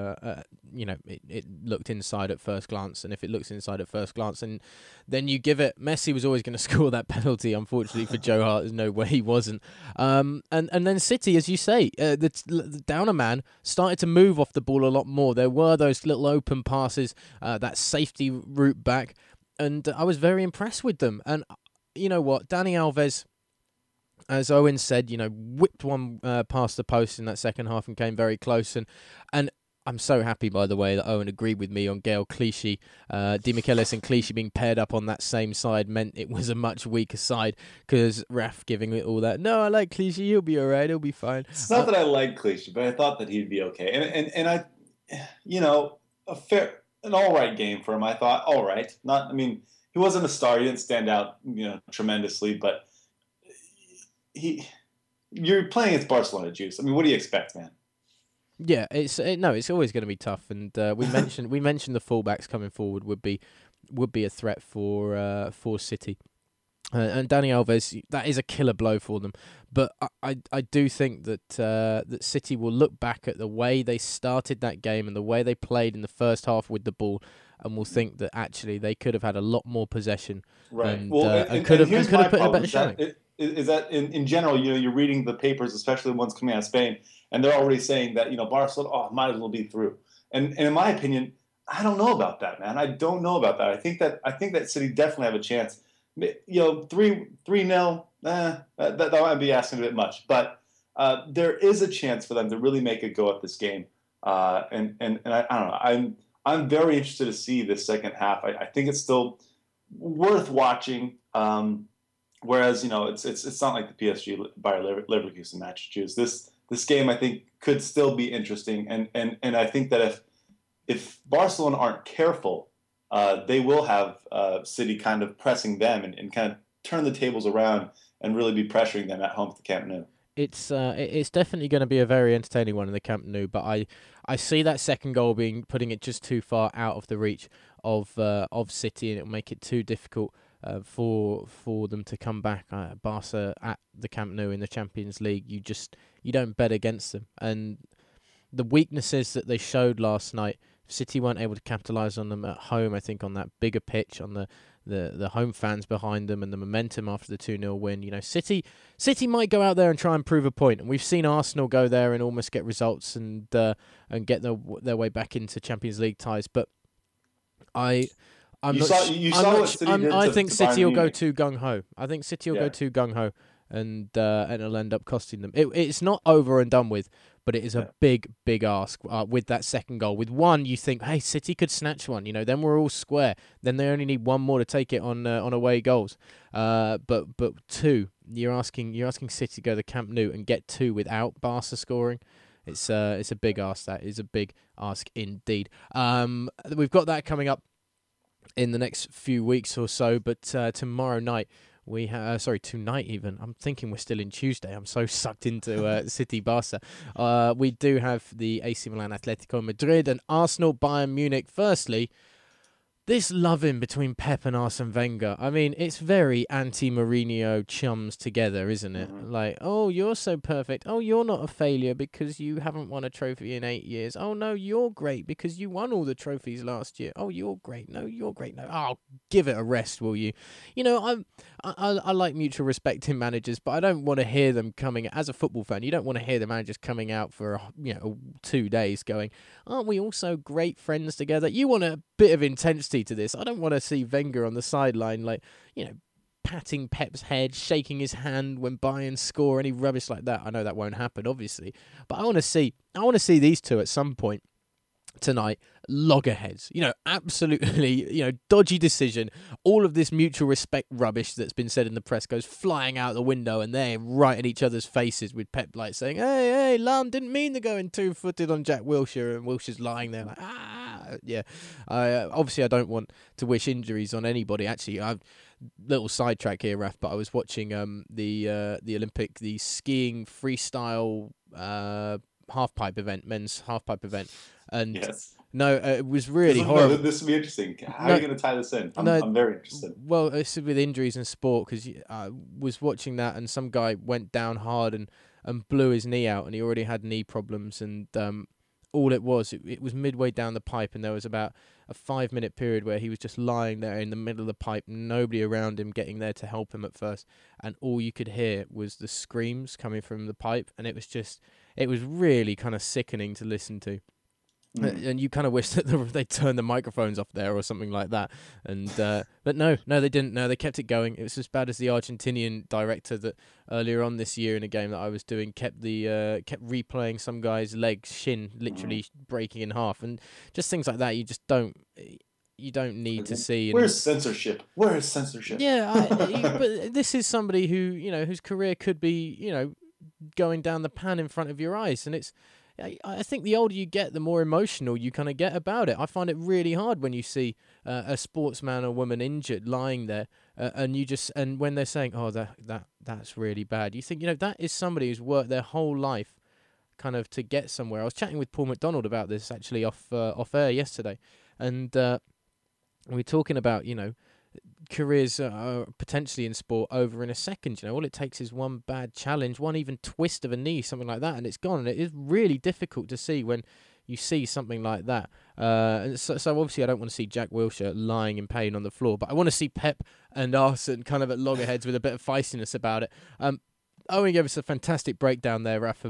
it looked inside at first glance. And if it looks inside at first glance, and then you give it. Messi was always going to score that penalty. Unfortunately for Joe Hart, there's no way he wasn't. And then City, as you say, the Downer man started to move off the ball a lot more. There were those little open passes, that safety route back, and I was very impressed with them. And you know what, Dani Alves, as Owen said, whipped one past the post in that second half and came very close. And I'm so happy, by the way, that Owen agreed with me on Gael Clichy. Demichelis and Clichy being paired up on that same side meant it was a much weaker side, because Raf giving it all that, no, I like Clichy, he'll be all right, he'll be fine. It's not that I like Clichy, but I thought that he'd be okay. And I, an all right game for him, I thought. All right. He wasn't a star. He didn't stand out, tremendously, but you're playing against Barcelona, Juice. What do you expect, man? Yeah, it's always going to be tough, and we mentioned the fullbacks coming forward would be a threat for City, and Dani Alves, that is a killer blow for them. But I do think that City will look back at the way they started that game and the way they played in the first half with the ball, and will think that actually they could have had a lot more possession, right? And could have put in a better showing. Is that in general, you're reading the papers, especially the ones coming out of Spain, and they're already saying that, Barcelona, might as well be through. And in my opinion, I don't know about that, man. I don't know about that. I think that City definitely have a chance. 3-0, that might be asking a bit much, but there is a chance for them to really make a go at this game. And I don't know. I'm very interested to see this second half. I think it's still worth watching. Whereas, it's not like the PSG Bayer Leverkusen match. This game, I think, could still be interesting, and I think that if Barcelona aren't careful, they will have City kind of pressing them and kind of turn the tables around and really be pressuring them at home at the Camp Nou. It's definitely going to be a very entertaining one in the Camp Nou, but I see that second goal putting it just too far out of the reach of City, and it'll make it too difficult for them to come back. Barca at the Camp Nou in the Champions League, you don't bet against them. And the weaknesses that they showed last night, City weren't able to capitalise on them at home. I think on that bigger pitch, on the home fans behind them, and the momentum after the 2-0 win. You know, City might go out there and try and prove a point, and we've seen Arsenal go there and almost get results and get their way back into Champions League ties. But I think City will go too gung ho. I think City will go too gung ho, and it'll end up costing them. It's not over and done with, but it is a big ask with that second goal. With one, you think, hey, City could snatch one. You know, then we're all square. Then they only need one more to take it on away goals. But two, you're asking City to go to the Camp Nou and get two without Barca scoring. It's a big ask. That is a big ask indeed. We've got that coming up in the next few weeks or so, but tomorrow night we have tonight even. I'm thinking we're still in Tuesday. I'm so sucked into City Barca. We do have the AC Milan, Atletico Madrid, and Arsenal Bayern Munich. Firstly, this love-in between Pep and Arsene Wenger, I mean, it's very anti-Mourinho chums together, isn't it? Mm-hmm. Like, oh, you're so perfect. Oh, you're not a failure because you haven't won a trophy in 8 years. Oh, no, you're great because you won all the trophies last year. Oh, you're great. No, you're great. No, oh, give it a rest, will you? You know, I like mutual respect in managers, but I don't want to hear them coming, as a football fan, you don't want to hear the managers coming out for, 2 days going, aren't we all so great friends together? You want a bit of intensity to this. I don't want to see Wenger on the sideline, patting Pep's head, shaking his hand when Bayern score, any rubbish like that. I know that won't happen, obviously, but I want to see these two at some point tonight loggerheads. Absolutely, dodgy decision. All of this mutual respect rubbish that's been said in the press goes flying out the window, and they're right in each other's faces with Pep saying, "Hey, Lam didn't mean to go in 2-footed on Jack Wilshere," and Wilshere's lying there like, yeah. Obviously, I don't want to wish injuries on anybody. Actually, I've little sidetrack here, Raf, but I was watching the skiing freestyle halfpipe event, men's halfpipe event, and yes. No, it was really horrible. This will be interesting. How are you going to tie this in? I'm very interested. Well, it's with injuries in sport, because I was watching that and some guy went down hard and blew his knee out, and he already had knee problems, and all it was midway down the pipe, and there was about a 5-minute period where he was just lying there in the middle of the pipe, nobody around him getting there to help him at first, and all you could hear was the screams coming from the pipe, and it was really kind of sickening to listen to. And you kind of wish that they'd turn the microphones off there or something like that. And but no, they didn't. No, they kept it going. It was as bad as the Argentinian director that earlier on this year in a game that I was doing kept replaying some guy's leg, shin, literally breaking in half, and just things like that. You just don't need to see. Where's censorship? Where is censorship? Yeah, but this is somebody who whose career could be going down the pan in front of your eyes, and it's. I think the older you get, the more emotional you kind of get about it. I find it really hard when you see a sportsman or woman injured lying there, and when they're saying, "Oh, that's really bad," you think that is somebody who's worked their whole life, kind of to get somewhere. I was chatting with Paul McDonald about this actually off air yesterday, and we were talking about careers potentially in sport over in a second. All it takes is one bad challenge, one even twist of a knee, something like that, and it's gone. And it is really difficult to see when you see something like that. So obviously I don't want to see Jack Wilshere lying in pain on the floor, but I want to see Pep and Arsene kind of at loggerheads with a bit of feistiness about it. Owen gave us a fantastic breakdown there, Raf,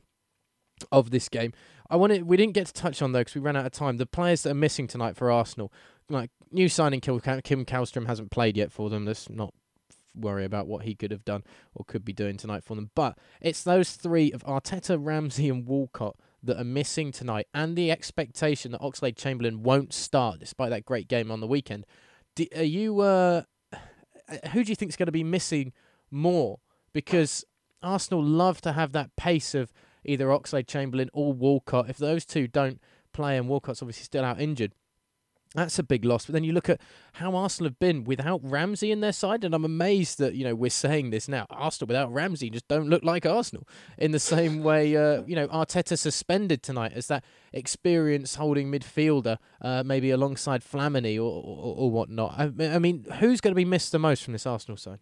of this game. We didn't get to touch on though because we ran out of time. The players that are missing tonight for Arsenal, like new signing Kim Kallstrom hasn't played yet for them. Let's not worry about what he could have done or could be doing tonight for them. But it's those three of Arteta, Ramsey and Walcott that are missing tonight, and the expectation that Oxlade-Chamberlain won't start despite that great game on the weekend. Who do you think is going to be missing more? Because Arsenal love to have that pace of either Oxlade-Chamberlain or Walcott. If those two don't play, and Walcott's obviously still out injured, That's a big loss. But then you look at how Arsenal have been without Ramsey in their side, and I'm amazed that, we're saying this now. Arsenal without Ramsey just don't look like Arsenal. In the same way, Arteta suspended tonight as that experienced holding midfielder, maybe alongside Flamini or whatnot. I mean, who's going to be missed the most from this Arsenal side?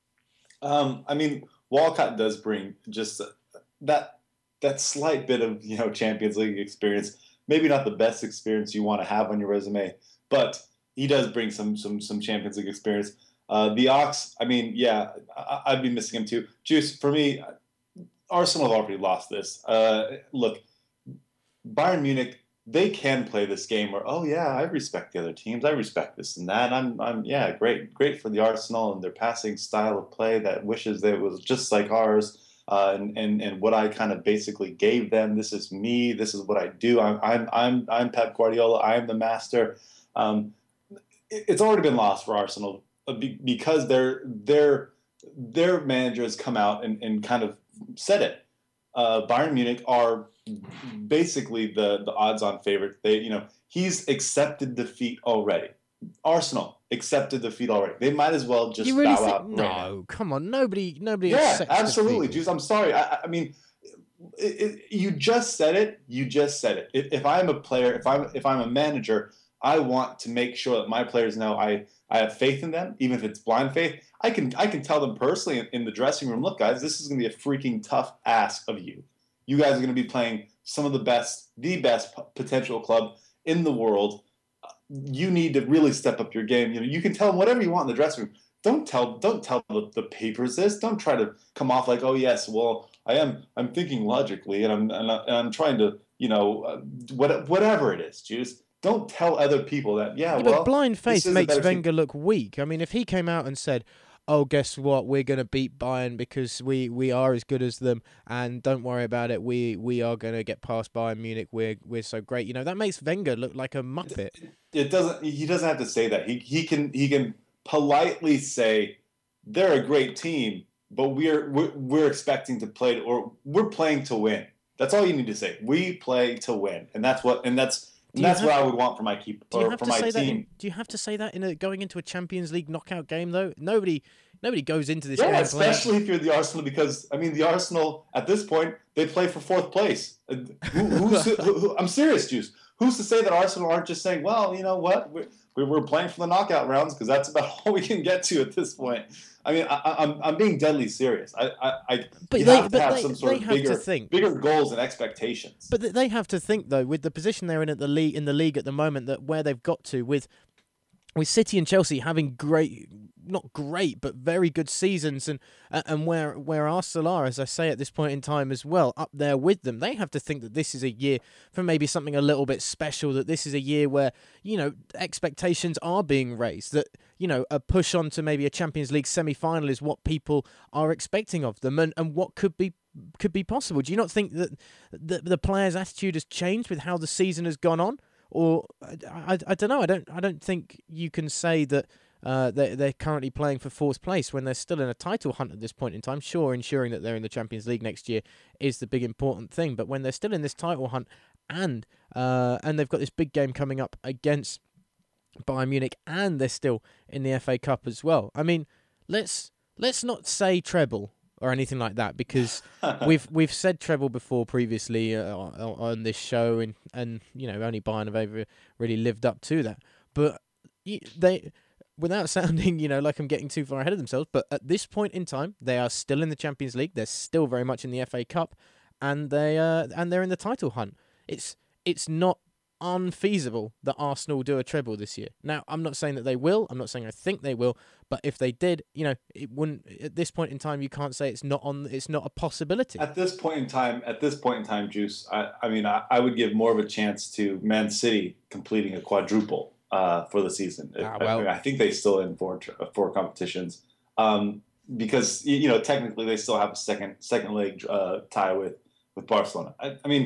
Walcott does bring just that slight bit of Champions League experience. Maybe not the best experience you want to have on your resume, but he does bring some Champions League experience. The Ox, I'd be missing him too. Juice, for me, Arsenal have already lost this. Look, Bayern Munich, they can play this game where, I respect the other teams. I respect this and that. Great for the Arsenal and their passing style of play that wishes that it was just like ours. And what I kind of basically gave them. This is me. This is what I do. I'm Pep Guardiola. I am the master. It's already been lost for Arsenal because their manager has come out and kind of said it. Bayern Munich are basically the odds-on favorite. He's accepted defeat already. Arsenal accepted defeat already. They might as well just bow out. No, right now. Come on, nobody. Yeah, absolutely, Juice. I'm sorry. You just said it. You just said it. If I'm a player, if I'm a manager, I want to make sure that my players know I have faith in them, even if it's blind faith. I can tell them personally in the dressing room, look, guys, this is going to be a freaking tough ask of you. You guys are going to be playing some of the best potential club in the world. You need to really step up your game. You can tell them whatever you want in the dressing room. Don't tell the papers this. Don't try to come off like, oh yes, well I'm thinking logically and I'm trying to whatever it is, Juice. Don't tell other people that but blind faith makes Wenger look weak. I mean, if he came out and said, oh, guess what? We're going to beat Bayern because we are as good as them, and don't worry about it. We are going to get past Bayern Munich. We're so great. That makes Wenger look like a muppet. It doesn't. He doesn't have to say that. He can politely say they're a great team, but we're expecting to play or we're playing to win. That's all you need to say. We play to win, and that's what I would want for my keeper or for my team. Do you have to say that going into a Champions League knockout game though? Nobody goes into this game especially if you're the Arsenal, because the Arsenal at this point they play for fourth place. I'm serious, Juice. Who's to say that Arsenal aren't just saying, well, you know what, we're playing for the knockout rounds because that's about all we can get to at this point. I'm being deadly serious. You have to have some sort of bigger goals and expectations. But they have to think though, with the position they're in the league at the moment, that where they've got to with City and Chelsea having not great, but very good seasons, and where Arsenal are, as I say, at this point in time as well, up there with them, they have to think that this is a year for maybe something a little bit special, that this is a year where, expectations are being raised, that, a push on to maybe a Champions League semi-final is what people are expecting of them, and what could be possible. Do you not think that the players' attitude has changed with how the season has gone on? Or I don't know. I don't think you can say that they're currently playing for fourth place when they're still in a title hunt at this point in time. Sure, ensuring that they're in the Champions League next year is the big important thing. But when they're still in this title hunt and they've got this big game coming up against Bayern Munich, and they're still in the FA Cup as well. I mean, let's not say treble or anything like that, because we've said treble before previously on this show, and only Bayern have ever really lived up to that. But they, without sounding like I'm getting too far ahead of themselves, but at this point in time, they are still in the Champions League. They're still very much in the FA Cup, and they're in the title hunt. It's not unfeasible that Arsenal do a treble this year. Now, I'm not saying that they will. I'm not saying I think they will. But if they did, it wouldn't. At this point in time, you can't say it's not a possibility. At this point in time, Juice, I would give more of a chance to Man City completing a quadruple for the season. I think they still in four competitions, because technically they still have a second leg tie with Barcelona.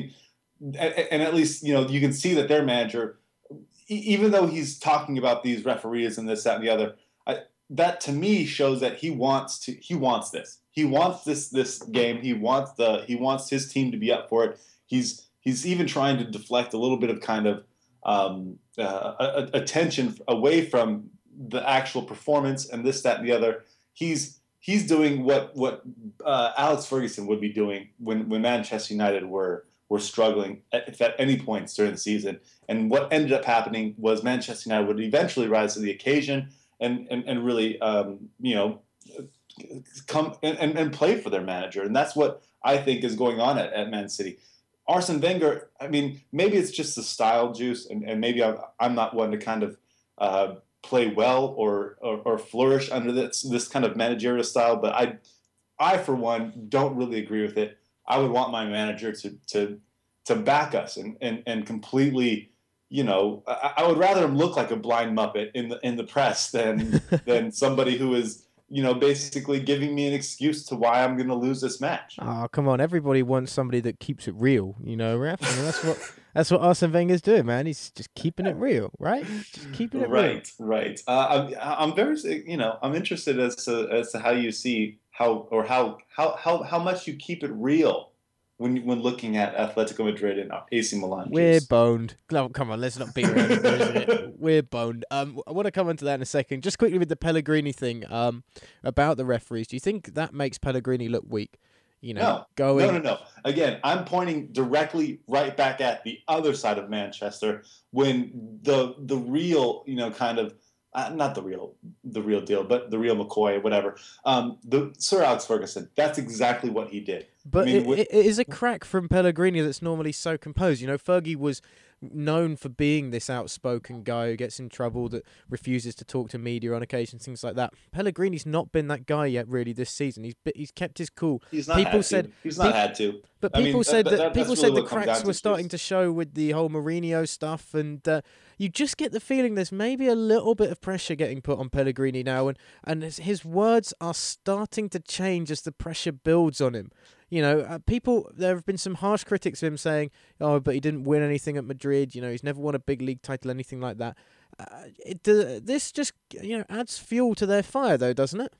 And at least, you can see that their manager, even though he's talking about these referees and this, that, and the other, that to me shows that he wants this. He wants this game. He wants his team to be up for it. He's even trying to deflect a little bit of kind of attention away from the actual performance and this, that, and the other. He's doing what Alex Ferguson would be doing when Manchester United were struggling at any points during the season. And what ended up happening was Manchester United would eventually rise to the occasion and really come and play for their manager. And that's what I think is going on at Man City. Arsene Wenger, I mean, maybe it's just the style, Juice, and maybe I'm not one to kind of play well or flourish under this kind of managerial style, but I for one don't really agree with it. I would want my manager to back us and completely, I would rather him look like a blind Muppet in the press than somebody who is basically giving me an excuse to why I'm going to lose this match. Oh, come on. Everybody wants somebody that keeps it real, Raf. I mean, that's what Arsene Wenger's doing, man. He's just keeping it real, right? Just keeping it real. Right. I'm very, I'm interested as to how you see how much you keep it real when looking at Atletico Madrid and AC Milan. We're boned. Oh, come on, let's not beat around the bush. We're boned. I want to come into that in a second. Just quickly with the Pellegrini thing about the referees. Do you think that makes Pellegrini look weak? No. Again, I'm pointing directly right back at the other side of Manchester when the real, kind of, not the real deal, but the real McCoy, whatever. The Sir Alex Ferguson. That's exactly what he did. But it is a crack from Pellegrini that's normally so composed. Fergie was known for being this outspoken guy who gets in trouble, that refuses to talk to media on occasion, things like that. Pellegrini's not been that guy yet, really, this season. He's kept his cool. He's not had to. But people said the cracks were starting to show with the whole Mourinho stuff, and you just get the feeling there's maybe a little bit of pressure getting put on Pellegrini now, and his words are starting to change as the pressure builds on him. There have been some harsh critics of him saying, "Oh, but he didn't win anything at Madrid. He's never won a big league title, anything like that." This just adds fuel to their fire, though, doesn't it?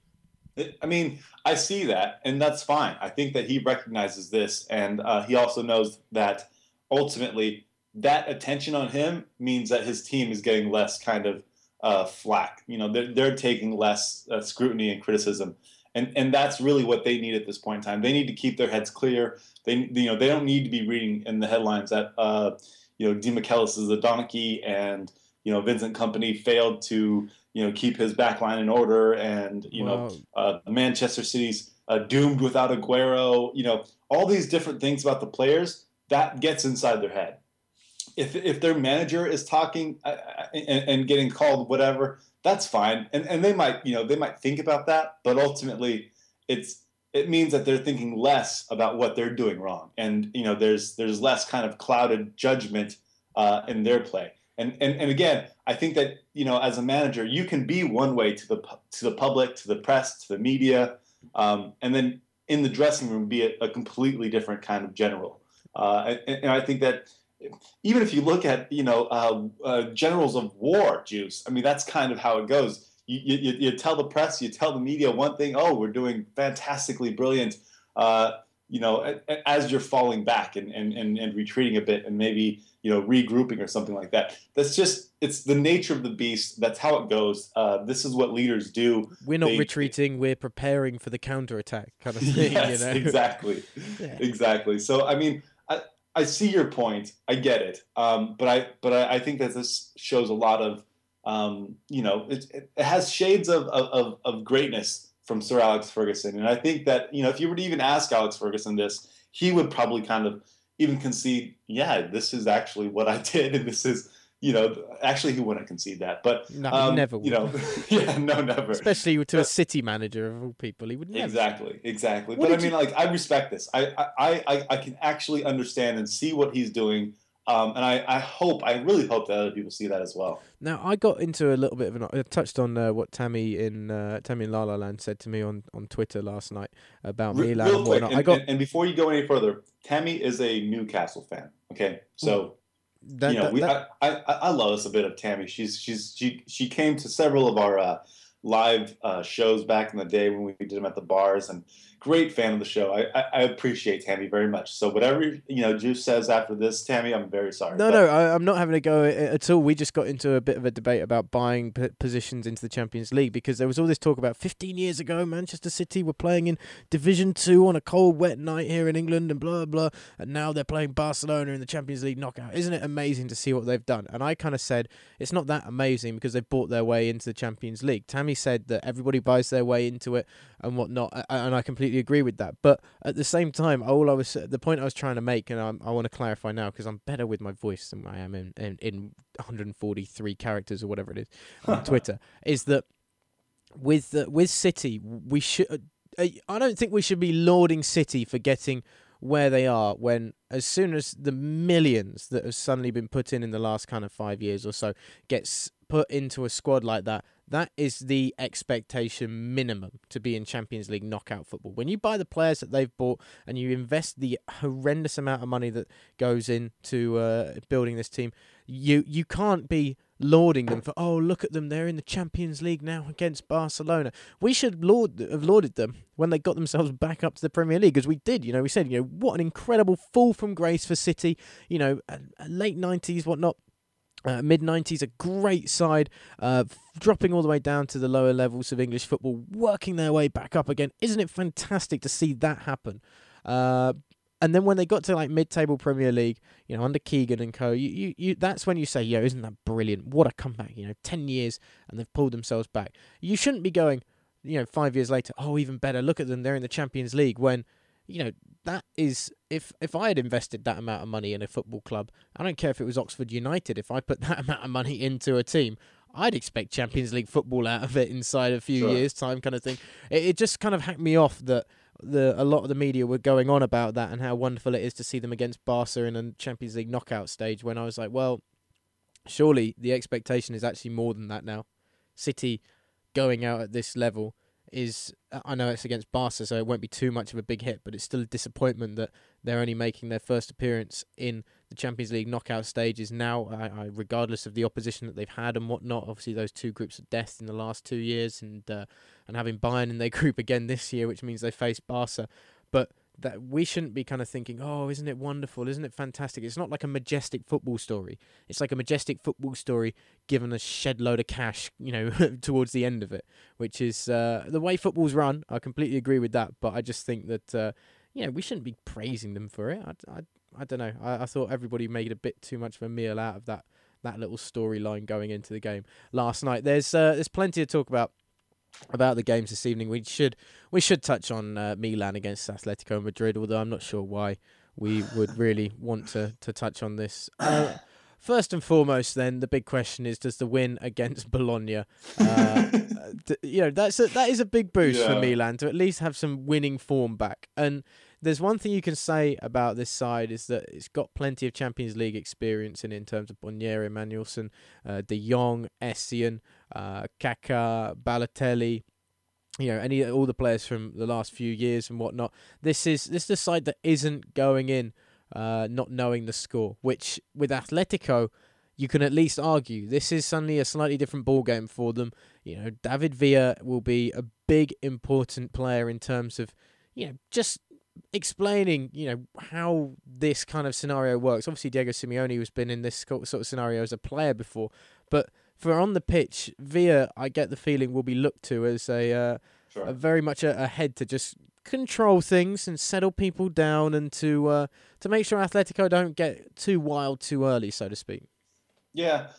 I see that, and that's fine. I think that he recognizes this, and he also knows that ultimately that attention on him means that his team is getting less kind of flack. They're taking less scrutiny and criticism. And that's really what they need at this point in time. They need to keep their heads clear. They don't need to be reading in the headlines that Di Michelis is a donkey and Vincent Kompany failed to keep his back line in order, and Manchester City's doomed without Aguero. All these different things about the players that gets inside their head. If their manager is talking and getting called whatever, that's fine, and they might think about that, but ultimately it means that they're thinking less about what they're doing wrong, and there's less kind of clouded judgment in their play. And again, I think that as a manager, you can be one way to the public, to the press, to the media, and then in the dressing room be a completely different kind of general. And I think that even if you look at generals of war, Juice, that's kind of how it goes. You tell the press, you tell the media one thing. Oh, we're doing fantastically brilliant. As you're falling back and retreating a bit and maybe regrouping or something like that. It's the nature of the beast. That's how it goes. This is what leaders do. We're not retreating. We're preparing for the counterattack kind of thing. Yes, exactly, yeah. Exactly. So I see your point. I get it. But I think that this shows a lot of it has shades of greatness from Sir Alex Ferguson. And I think that, if you were to even ask Alex Ferguson this, he would probably kind of even concede, yeah, this is actually what I did. And this is, actually he wouldn't concede that. But no, he never would. Yeah, no, never. Especially to a City manager of all people, he would never. Exactly. But I respect this. I can actually understand and see what he's doing. And I really hope that other people see that as well. Now, I got into a little bit of I touched on what Tammy in La La Land said to me on Twitter last night about Milan and whatnot. And before you go any further, Tammy is a Newcastle fan. Okay, so I love us a bit of Tammy. She came to several of our live shows back in the day when we did them at the bars, and great fan of the show. I appreciate Tammy very much. So whatever Juice says after this, Tammy, I'm very sorry. No, I'm not having a go at all. We just got into a bit of a debate about buying positions into the Champions League because there was all this talk about 15 years ago Manchester City were playing in Division 2 on a cold, wet night here in England and blah, blah, and now they're playing Barcelona in the Champions League knockout. Isn't it amazing to see what they've done? And I kind of said it's not that amazing because they've bought their way into the Champions League. Tammy said that everybody buys their way into it and whatnot, and I completely agree with that. But at the same time, the point I was trying to make, and I want to clarify now because I'm better with my voice than I am in 143 characters or whatever it is on Twitter, is that with City, we should. I don't think we should be lauding City for getting where they are when, as soon as the millions that have suddenly been put in the last kind of 5 years or so gets put into a squad like that, that is the expectation minimum to be in Champions League knockout football. When you buy the players that they've bought and you invest the horrendous amount of money that goes into building this team, you can't be lauding them for, oh, look at them, they're in the Champions League now against Barcelona. We should have lauded them when they got themselves back up to the Premier League, as we did. We said, what an incredible fall from grace for City, late 90s, whatnot. Mid-90s, a great side, dropping all the way down to the lower levels of English football, working their way back up again. Isn't it fantastic to see that happen? And then when they got to like mid-table Premier League, under Keegan and co, you that's when you say, isn't that brilliant? What a comeback! 10 years and they've pulled themselves back. You shouldn't be going, 5 years later, oh, even better. Look at them, they're in the Champions League. When that is, if I had invested that amount of money in a football club, I don't care if it was Oxford United, if I put that amount of money into a team, I'd expect Champions League football out of it inside a few years' time, kind of thing. It just kind of hacked me off that a lot of the media were going on about that and how wonderful it is to see them against Barca in a Champions League knockout stage, when I was like, well, surely the expectation is actually more than that now. City going out at this level is, I know it's against Barca, so it won't be too much of a big hit, but it's still a disappointment that they're only making their first appearance in the Champions League knockout stages now, regardless of the opposition that they've had and whatnot. Obviously, those two groups of death in the last 2 years, and having Bayern in their group again this year, which means they face Barca. But that we shouldn't be kind of thinking, oh, isn't it wonderful? Isn't it fantastic? It's not like a majestic football story. It's like a majestic football story given a shed load of cash, towards the end of it, which is the way football's run. I completely agree with that. But I just think that, we shouldn't be praising them for it. I don't know. I thought everybody made a bit too much of a meal out of that little storyline going into the game last night. There's plenty to talk about the games this evening. We should touch on Milan against Atletico Madrid, although I'm not sure why we would really want to touch on this. First and foremost, then, the big question is: does the win against Bologna, that is a big boost for Milan to at least have some winning form back. And there's one thing you can say about this side is that it's got plenty of Champions League experience in terms of Bonnier, Manuelsen, De Jong, Essien, Kaká, Balotelli. All the players from the last few years and whatnot. This is the side that isn't going in not knowing the score, which with Atletico, you can at least argue this is suddenly a slightly different ball game for them. David Villa will be a big, important player in terms of, just explaining, how this kind of scenario works. Obviously, Diego Simeone has been in this sort of scenario as a player before, but for on the pitch, Villa, I get the feeling, will be looked to as a very much a head to just control things and settle people down and to make sure Atletico don't get too wild too early, so to speak. Yeah,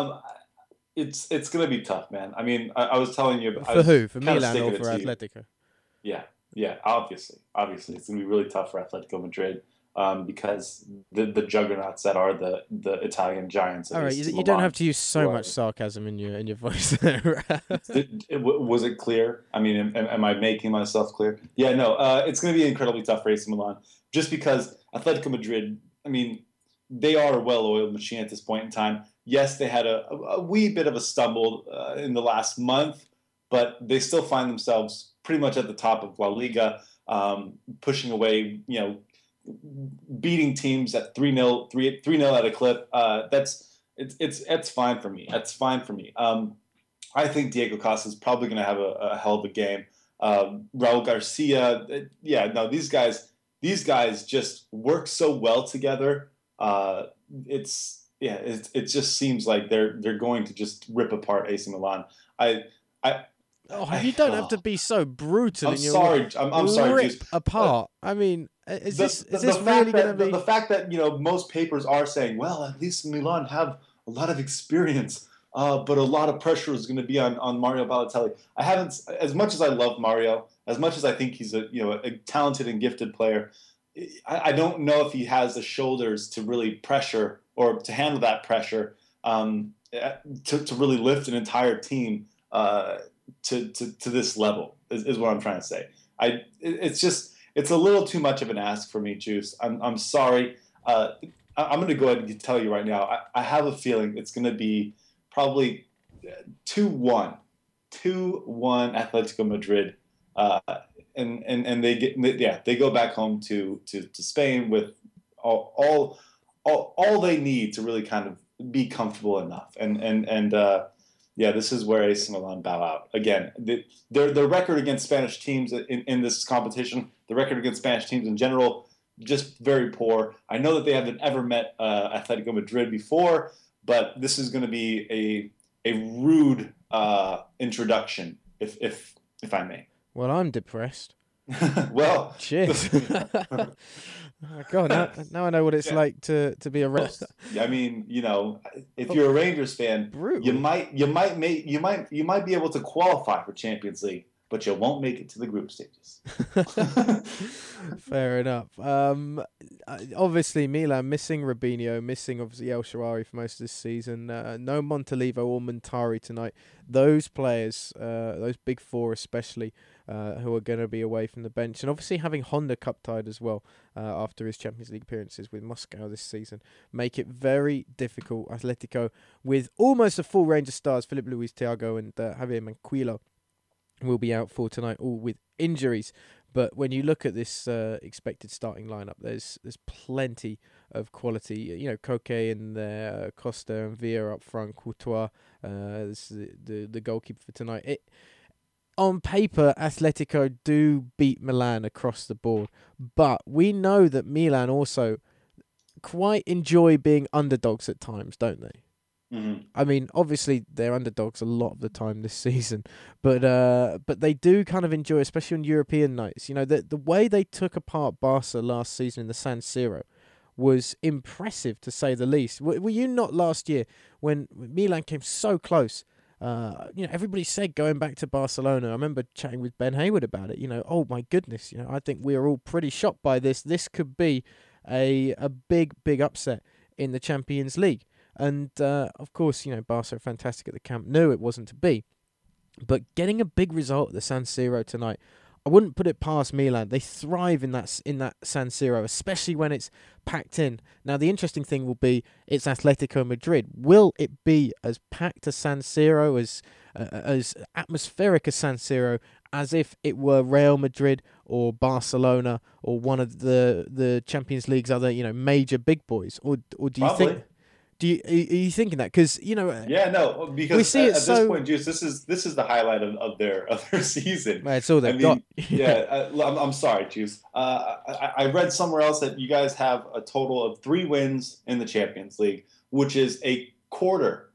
it's going to be tough, man. I mean, I was telling you... For who? For Milan or for Atletico? Yeah, obviously. It's going to be really tough for Atletico Madrid because the juggernauts that are the Italian giants. All right, you don't have to use so much sarcasm in your voice there. Was it clear? I mean, am I making myself clear? Yeah, no, it's going to be incredibly tough for AC Milan just because Atletico Madrid, I mean, they are a well-oiled machine at this point in time. Yes, they had a wee bit of a stumble in the last month, but they still find themselves pretty much at the top of La Liga, pushing away, beating teams at 3-0 at a clip. It's fine for me. That's fine for me. I think Diego Costa is probably going to have a hell of a game. Raul Garcia, these guys just work so well together. It just seems like they're going to just rip apart AC Milan. You don't have to be so brutal. I'm sorry. I'm sorry. Rip apart. I mean, is this really going to be the fact that most papers are saying, well, at least Milan have a lot of experience, but a lot of pressure is going to be on Mario Balotelli. I haven't, as much as I love Mario, as much as I think he's a talented and gifted player, I don't know if he has the shoulders to really pressure or to handle that pressure to really lift an entire team to this level is what I'm trying to say. It's a little too much of an ask for me, Juice. I'm sorry. I'm going to go ahead and tell you right now. I have a feeling it's going to be probably 2-1 Atletico Madrid, and they go back home to Spain with all they need to really kind of be comfortable enough. This is where AC Milan bow out. Again, their record against Spanish teams in this competition, the record against Spanish teams in general, just very poor. I know that they haven't ever met Atletico Madrid before, but this is going to be a rude introduction, if I may. Well, I'm depressed. Well, cheers. Oh, God, now I know what it's like to be a Rangers. I mean, if you're a Rangers fan, brutal. you might be able to qualify for Champions League, but you won't make it to the group stages. Fair enough. Obviously, Milan missing Robinho, missing obviously El Shaarawy for most of this season. No Montalivo or Montari tonight. Those players, those big four especially, who are going to be away from the bench, and obviously having Honda cup tied as well after his Champions League appearances with Moscow this season, make it very difficult. Atletico with almost a full range of stars, Filipe Luis, Thiago and Javier Manquillo will be out for tonight, all with injuries. But when you look at this expected starting lineup, there's plenty of quality. Koke in there, Costa and Villa up front, Courtois, this is the goalkeeper for tonight. On paper, Atletico do beat Milan across the board, but we know that Milan also quite enjoy being underdogs at times, don't they? Mm-hmm. I mean, obviously they're underdogs a lot of the time this season, but they do kind of enjoy, especially on European nights. The way they took apart Barca last season in the San Siro was impressive, to say the least. Were you not last year when Milan came so close? Everybody said going back to Barcelona. I remember chatting with Ben Hayward about it. Oh my goodness, I think we are all pretty shocked by this. This could be a big upset in the Champions League. And of course, Barca are fantastic at the Camp Nou. It wasn't to be, but getting a big result at the San Siro tonight, I wouldn't put it past Milan. They thrive in that San Siro, especially when it's packed in. Now, the interesting thing will be it's Atletico Madrid. Will it be as packed as San Siro, as atmospheric as San Siro, as if it were Real Madrid or Barcelona or one of the Champions League's other major big boys, or do you Probably. think? Are you thinking that? Because because we see at this point, Juice, this is the highlight of their Well, season. it's all they've got. I'm sorry, Juice. I read somewhere else that you guys have a total of 3 wins in the Champions League, which is a quarter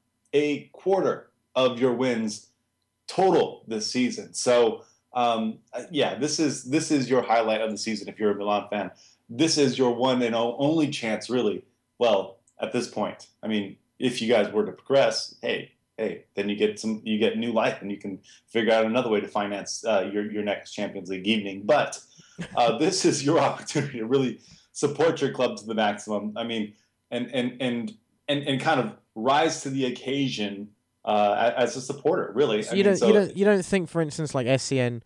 of your wins total this season. So this is your highlight of the season if you're a Milan fan. This is your one and only chance, really. Well, at this point, I mean, if you guys were to progress, hey, then you get new life, and you can figure out another way to finance your next Champions League evening. But this is your opportunity to really support your club to the maximum. I mean, and kind of rise to the occasion as a supporter, really. So you don't think, for instance, like SCN.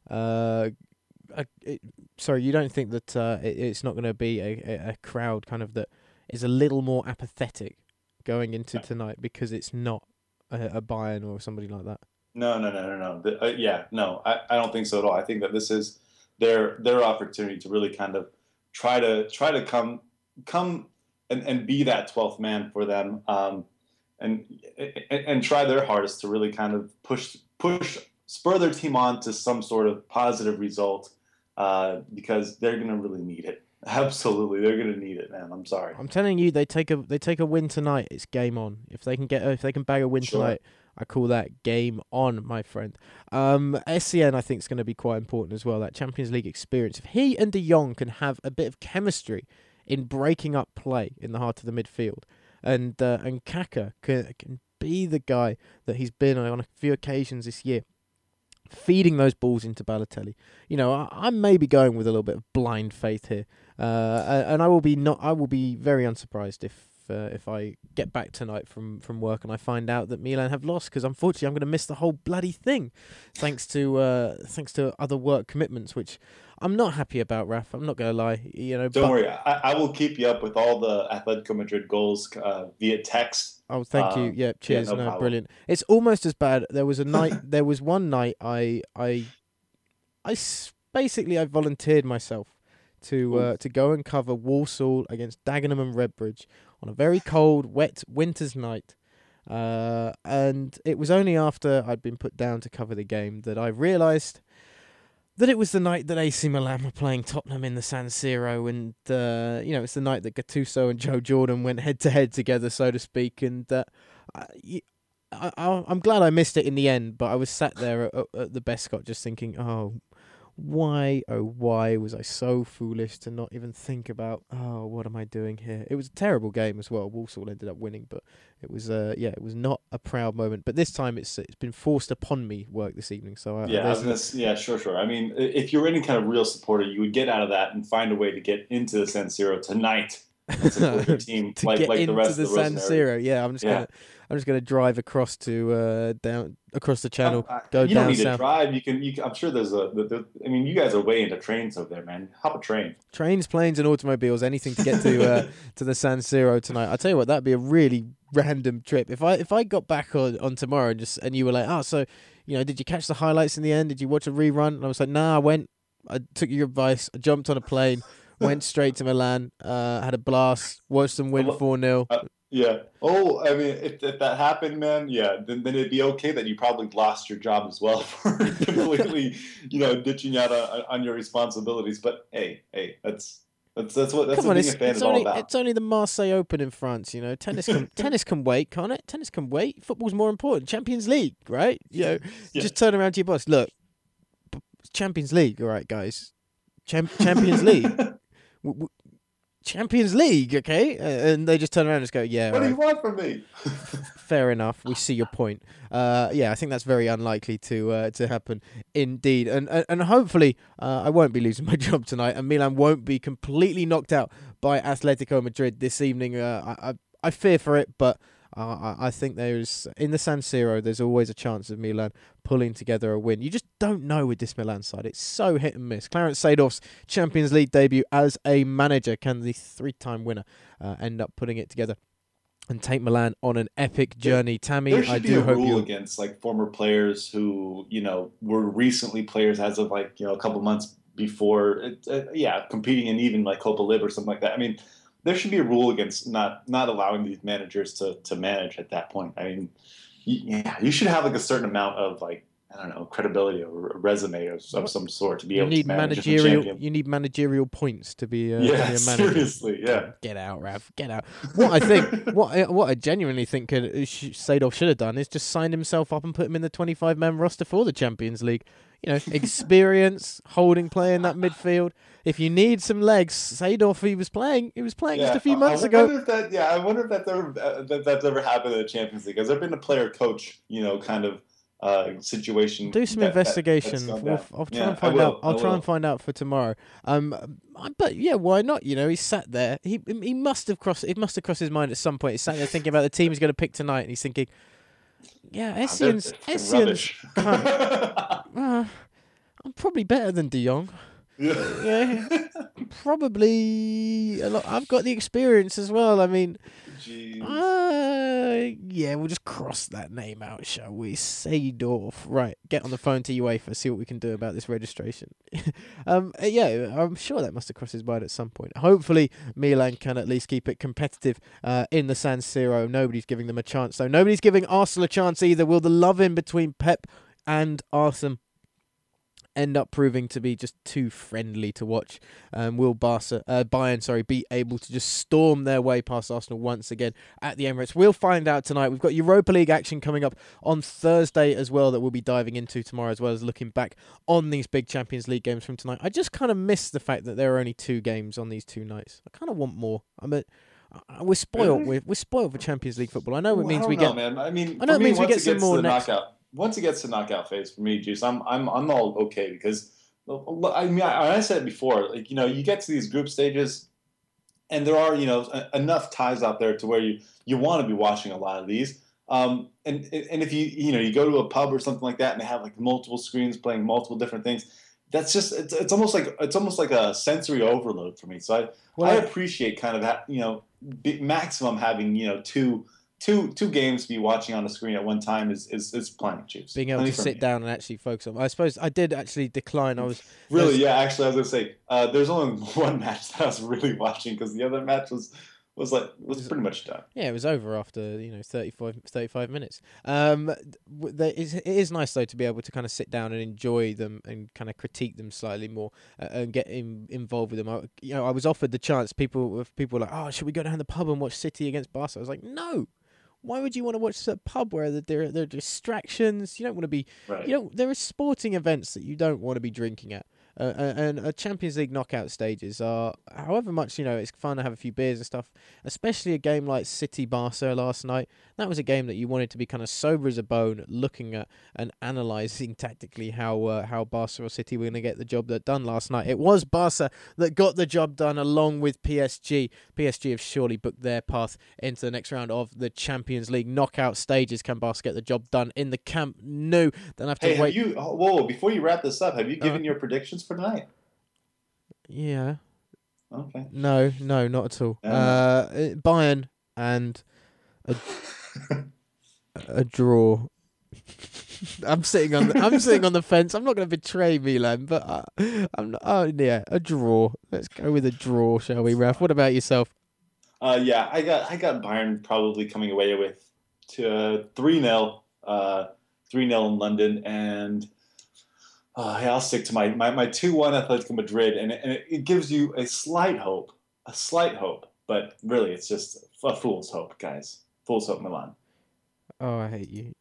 You don't think that it's not going to be a crowd kind of that is a little more apathetic going into tonight because it's not a Bayern or somebody like that? No. I don't think so at all. I think that this is their opportunity to really kind of try to come and be that 12th man for them. and try their hardest to really kind of spur their team on to some sort of positive result, because they're going to really need it. Absolutely, they're going to need it, man. I'm sorry. I'm telling you, they take a win tonight. It's game on. If they can bag a win tonight, I call that game on, my friend. SCN, I think, is going to be quite important as well. That Champions League experience. If he and De Jong can have a bit of chemistry in breaking up play in the heart of the midfield, and Kaka can be the guy that he's been on a few occasions this year, feeding those balls into Balotelli. I may be going with a little bit of blind faith here, and I will be very unsurprised if I get back tonight from work and I find out that Milan have lost, because unfortunately I'm going to miss the whole bloody thing, thanks to other work commitments, which I'm not happy about, Raf. I'm not going to lie. Don't worry. I will keep you up with all the Atletico Madrid goals via text. Oh, thank you. Yeah, cheers. Yeah, no problem. Brilliant. It's almost as bad. There was one night I volunteered myself to go and cover Walsall against Dagenham and Redbridge on a very cold, wet winter's night. And it was only after I'd been put down to cover the game that I realised that it was the night that AC Milan were playing Tottenham in the San Siro, and it's the night that Gattuso and Joe Jordan went head-to-head together, so to speak, and I'm glad I missed it in the end, but I was sat there at the Bescot just thinking, why was I so foolish to not even think about, what am I doing here? It was a terrible game as well. Walsall ended up winning, but it was it was not a proud moment. But this time it's been forced upon me work this evening. So sure. I mean, if you're any kind of real supporter, you would get out of that and find a way to get into the San Siro tonight and support your team like the rest of the San Siro. Yeah, I'm just gonna drive across to down across the channel. You don't need to drive. You can. I'm sure there's you guys are way into trains over there, man. Hop a train. Trains, planes, and automobiles. Anything to get to the San Siro tonight. I tell you what, that'd be a really random trip. If I got back on tomorrow and you were like, did you catch the highlights in the end? Did you watch a rerun? And I was like, nah, I took your advice. I jumped on a plane, went straight to Milan, had a blast, watched them win 4-0. Yeah. Oh, I mean, if that happened, man, yeah, then it'd be okay that you probably lost your job as well for completely, ditching out on your responsibilities. But hey, that's what being a fan is all about. It's only the Marseille Open in France, Tennis can wait, can't it? Tennis can wait. Football's more important. Champions League, right? Just turn around to your boss. Look, Champions League, all right, guys. Champions League. Champions League, okay? And they just turn around and just go, yeah. What do you want from me? Fair enough. We see your point. I think that's very unlikely to happen indeed. And hopefully I won't be losing my job tonight, and Milan won't be completely knocked out by Atletico Madrid this evening. I fear for it, but I think in the San Siro, there's always a chance of Milan pulling together a win. You just don't know with this Milan side. It's so hit and miss. Clarence Seedorf's Champions League debut as a manager. Can the 3-time winner end up putting it together and take Milan on an epic journey? Tammy, I do hope you... There should be a rule against former players who, were recently players as of a couple months before, competing in even Copa Live or something like that. I mean, there should be a rule against not allowing these managers to manage at that point. I mean, you should have a certain amount of credibility or a resume of some sort to be able to manage a champion. You need managerial points to be a manager. Seriously, yeah. Get out, Rav. Get out. What I genuinely think Seedorf should have done is just signed himself up and put him in the 25-man roster for the Champions League. Experience, holding play in that midfield. If you need some legs, Seedorf, he was playing just a few months ago. I wonder if that's ever happened in the Champions League. Has there been a player-coach, situation? Do some investigation. I'll try and find out. I'll try and find out for tomorrow. But yeah, why not? He sat there. He must have crossed. It must have crossed his mind at some point. He sat there thinking about the team he's going to pick tonight, and he's thinking, yeah, Essien's. I'm probably better than De Jong. Yeah. Probably a lot. I've got the experience as well. I mean, Jeez. yeah, we'll just cross that name out, shall we? Seedorf. Right, get on the phone to UEFA, see what we can do about this registration. Yeah, I'm sure that must have crossed his mind at some point. Hopefully, Milan can at least keep it competitive in the San Siro. Nobody's giving them a chance, though. Nobody's giving Arsenal a chance either. Will the love-in between Pep and Arsene end up proving to be just too friendly to watch? Will Bayern be able to just storm their way past Arsenal once again at the Emirates? We'll find out tonight. We've got Europa League action coming up on Thursday as well that we'll be diving into tomorrow, as well as looking back on these big Champions League games from tonight. I just kind of miss the fact that there are only 2 games on these 2 nights. I kind of want more. We're spoiled. Really? We're spoiled for Champions League football. I know it means I we don't know, get. man. I mean, I know for it me, means we once get it some gets to more the next. knockout, once it gets to knockout phase for me, Juice, I'm all okay because I mean I said it before, like, you know, you get to these group stages, and there are, you know, enough ties out there to where you want to be watching a lot of these. And if you go to a pub or something like that and they have like multiple screens playing multiple different things, that's just it's almost like a sensory overload for me. So I appreciate kind of that, you know, maximum having, you know, two games to be watching on the screen at one time is plenty, Chiefs. Being able to sit down and actually focus on. I suppose I did actually decline. Actually, I was gonna say there's only one match that I was really watching because the other match was pretty much done. Yeah, it was over after 35 minutes. It is nice though to be able to kind of sit down and enjoy them and kind of critique them slightly more and get involved with them. I was offered the chance. People were like, "Oh, should we go down the pub and watch City against Barca?" I was like, "No. Why would you want to watch a pub where there are distractions? You don't want to be. Right. There are sporting events that you don't want to be drinking at." And a Champions League knockout stages are, however much, it's fun to have a few beers and stuff, especially a game like City Barca last night. That was a game that you wanted to be kind of sober as a bone, looking at and analysing tactically how Barca or City were going to get the job done last night. It was Barca that got the job done along with PSG. PSG have surely booked their path into the next round of the Champions League knockout stages. Can Barca get the job done in the Camp Nou? Then have to wait. Before you wrap this up, have you given your predictions for tonight? Yeah. Okay. No, not at all. Bayern and a draw. I'm sitting on the fence. I'm not going to betray Milan, but I'm not. Oh yeah, a draw. Let's go with a draw, shall we, Raf? What about yourself? Yeah, I got Bayern probably coming away with 3-0, 3-0 in London, and I'll stick to my 2-1 Atletico Madrid, and it gives you a slight hope, but really it's just a fool's hope, guys. Fool's hope, Milan. Oh, I hate you.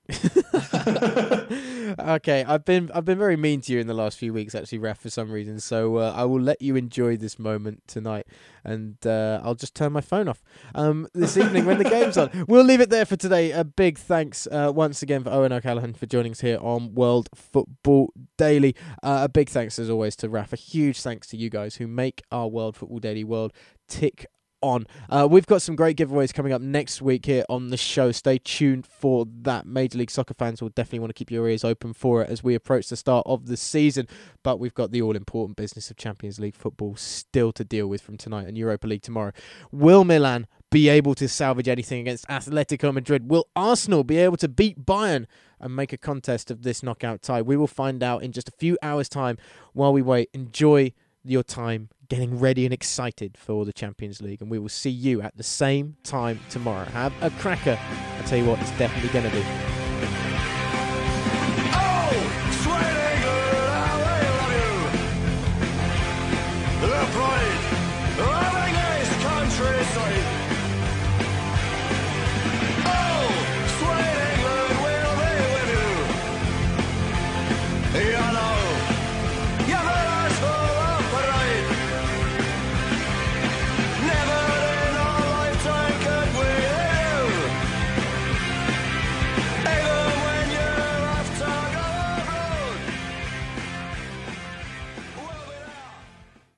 Okay, I've been very mean to you in the last few weeks, actually, Raf, for some reason. So I will let you enjoy this moment tonight, and I'll just turn my phone off this evening when the game's on. We'll leave it there for today. A big thanks once again for Owen O'Callaghan for joining us here on World Football Daily. A big thanks as always to Raf. A huge thanks to you guys who make our World Football Daily world tick on. We've got some great giveaways coming up next week here on the show. Stay tuned for that. Major League Soccer fans will definitely want to keep your ears open for it as we approach the start of the season. But we've got the all-important business of Champions League football still to deal with from tonight and Europa League tomorrow. Will Milan be able to salvage anything against Atletico Madrid? Will Arsenal be able to beat Bayern and make a contest of this knockout tie? We will find out in just a few hours' time. While we wait, enjoy your time getting ready and excited for the Champions League, and we will see you at the same time tomorrow. Have a cracker. I tell you what, it's definitely going to be.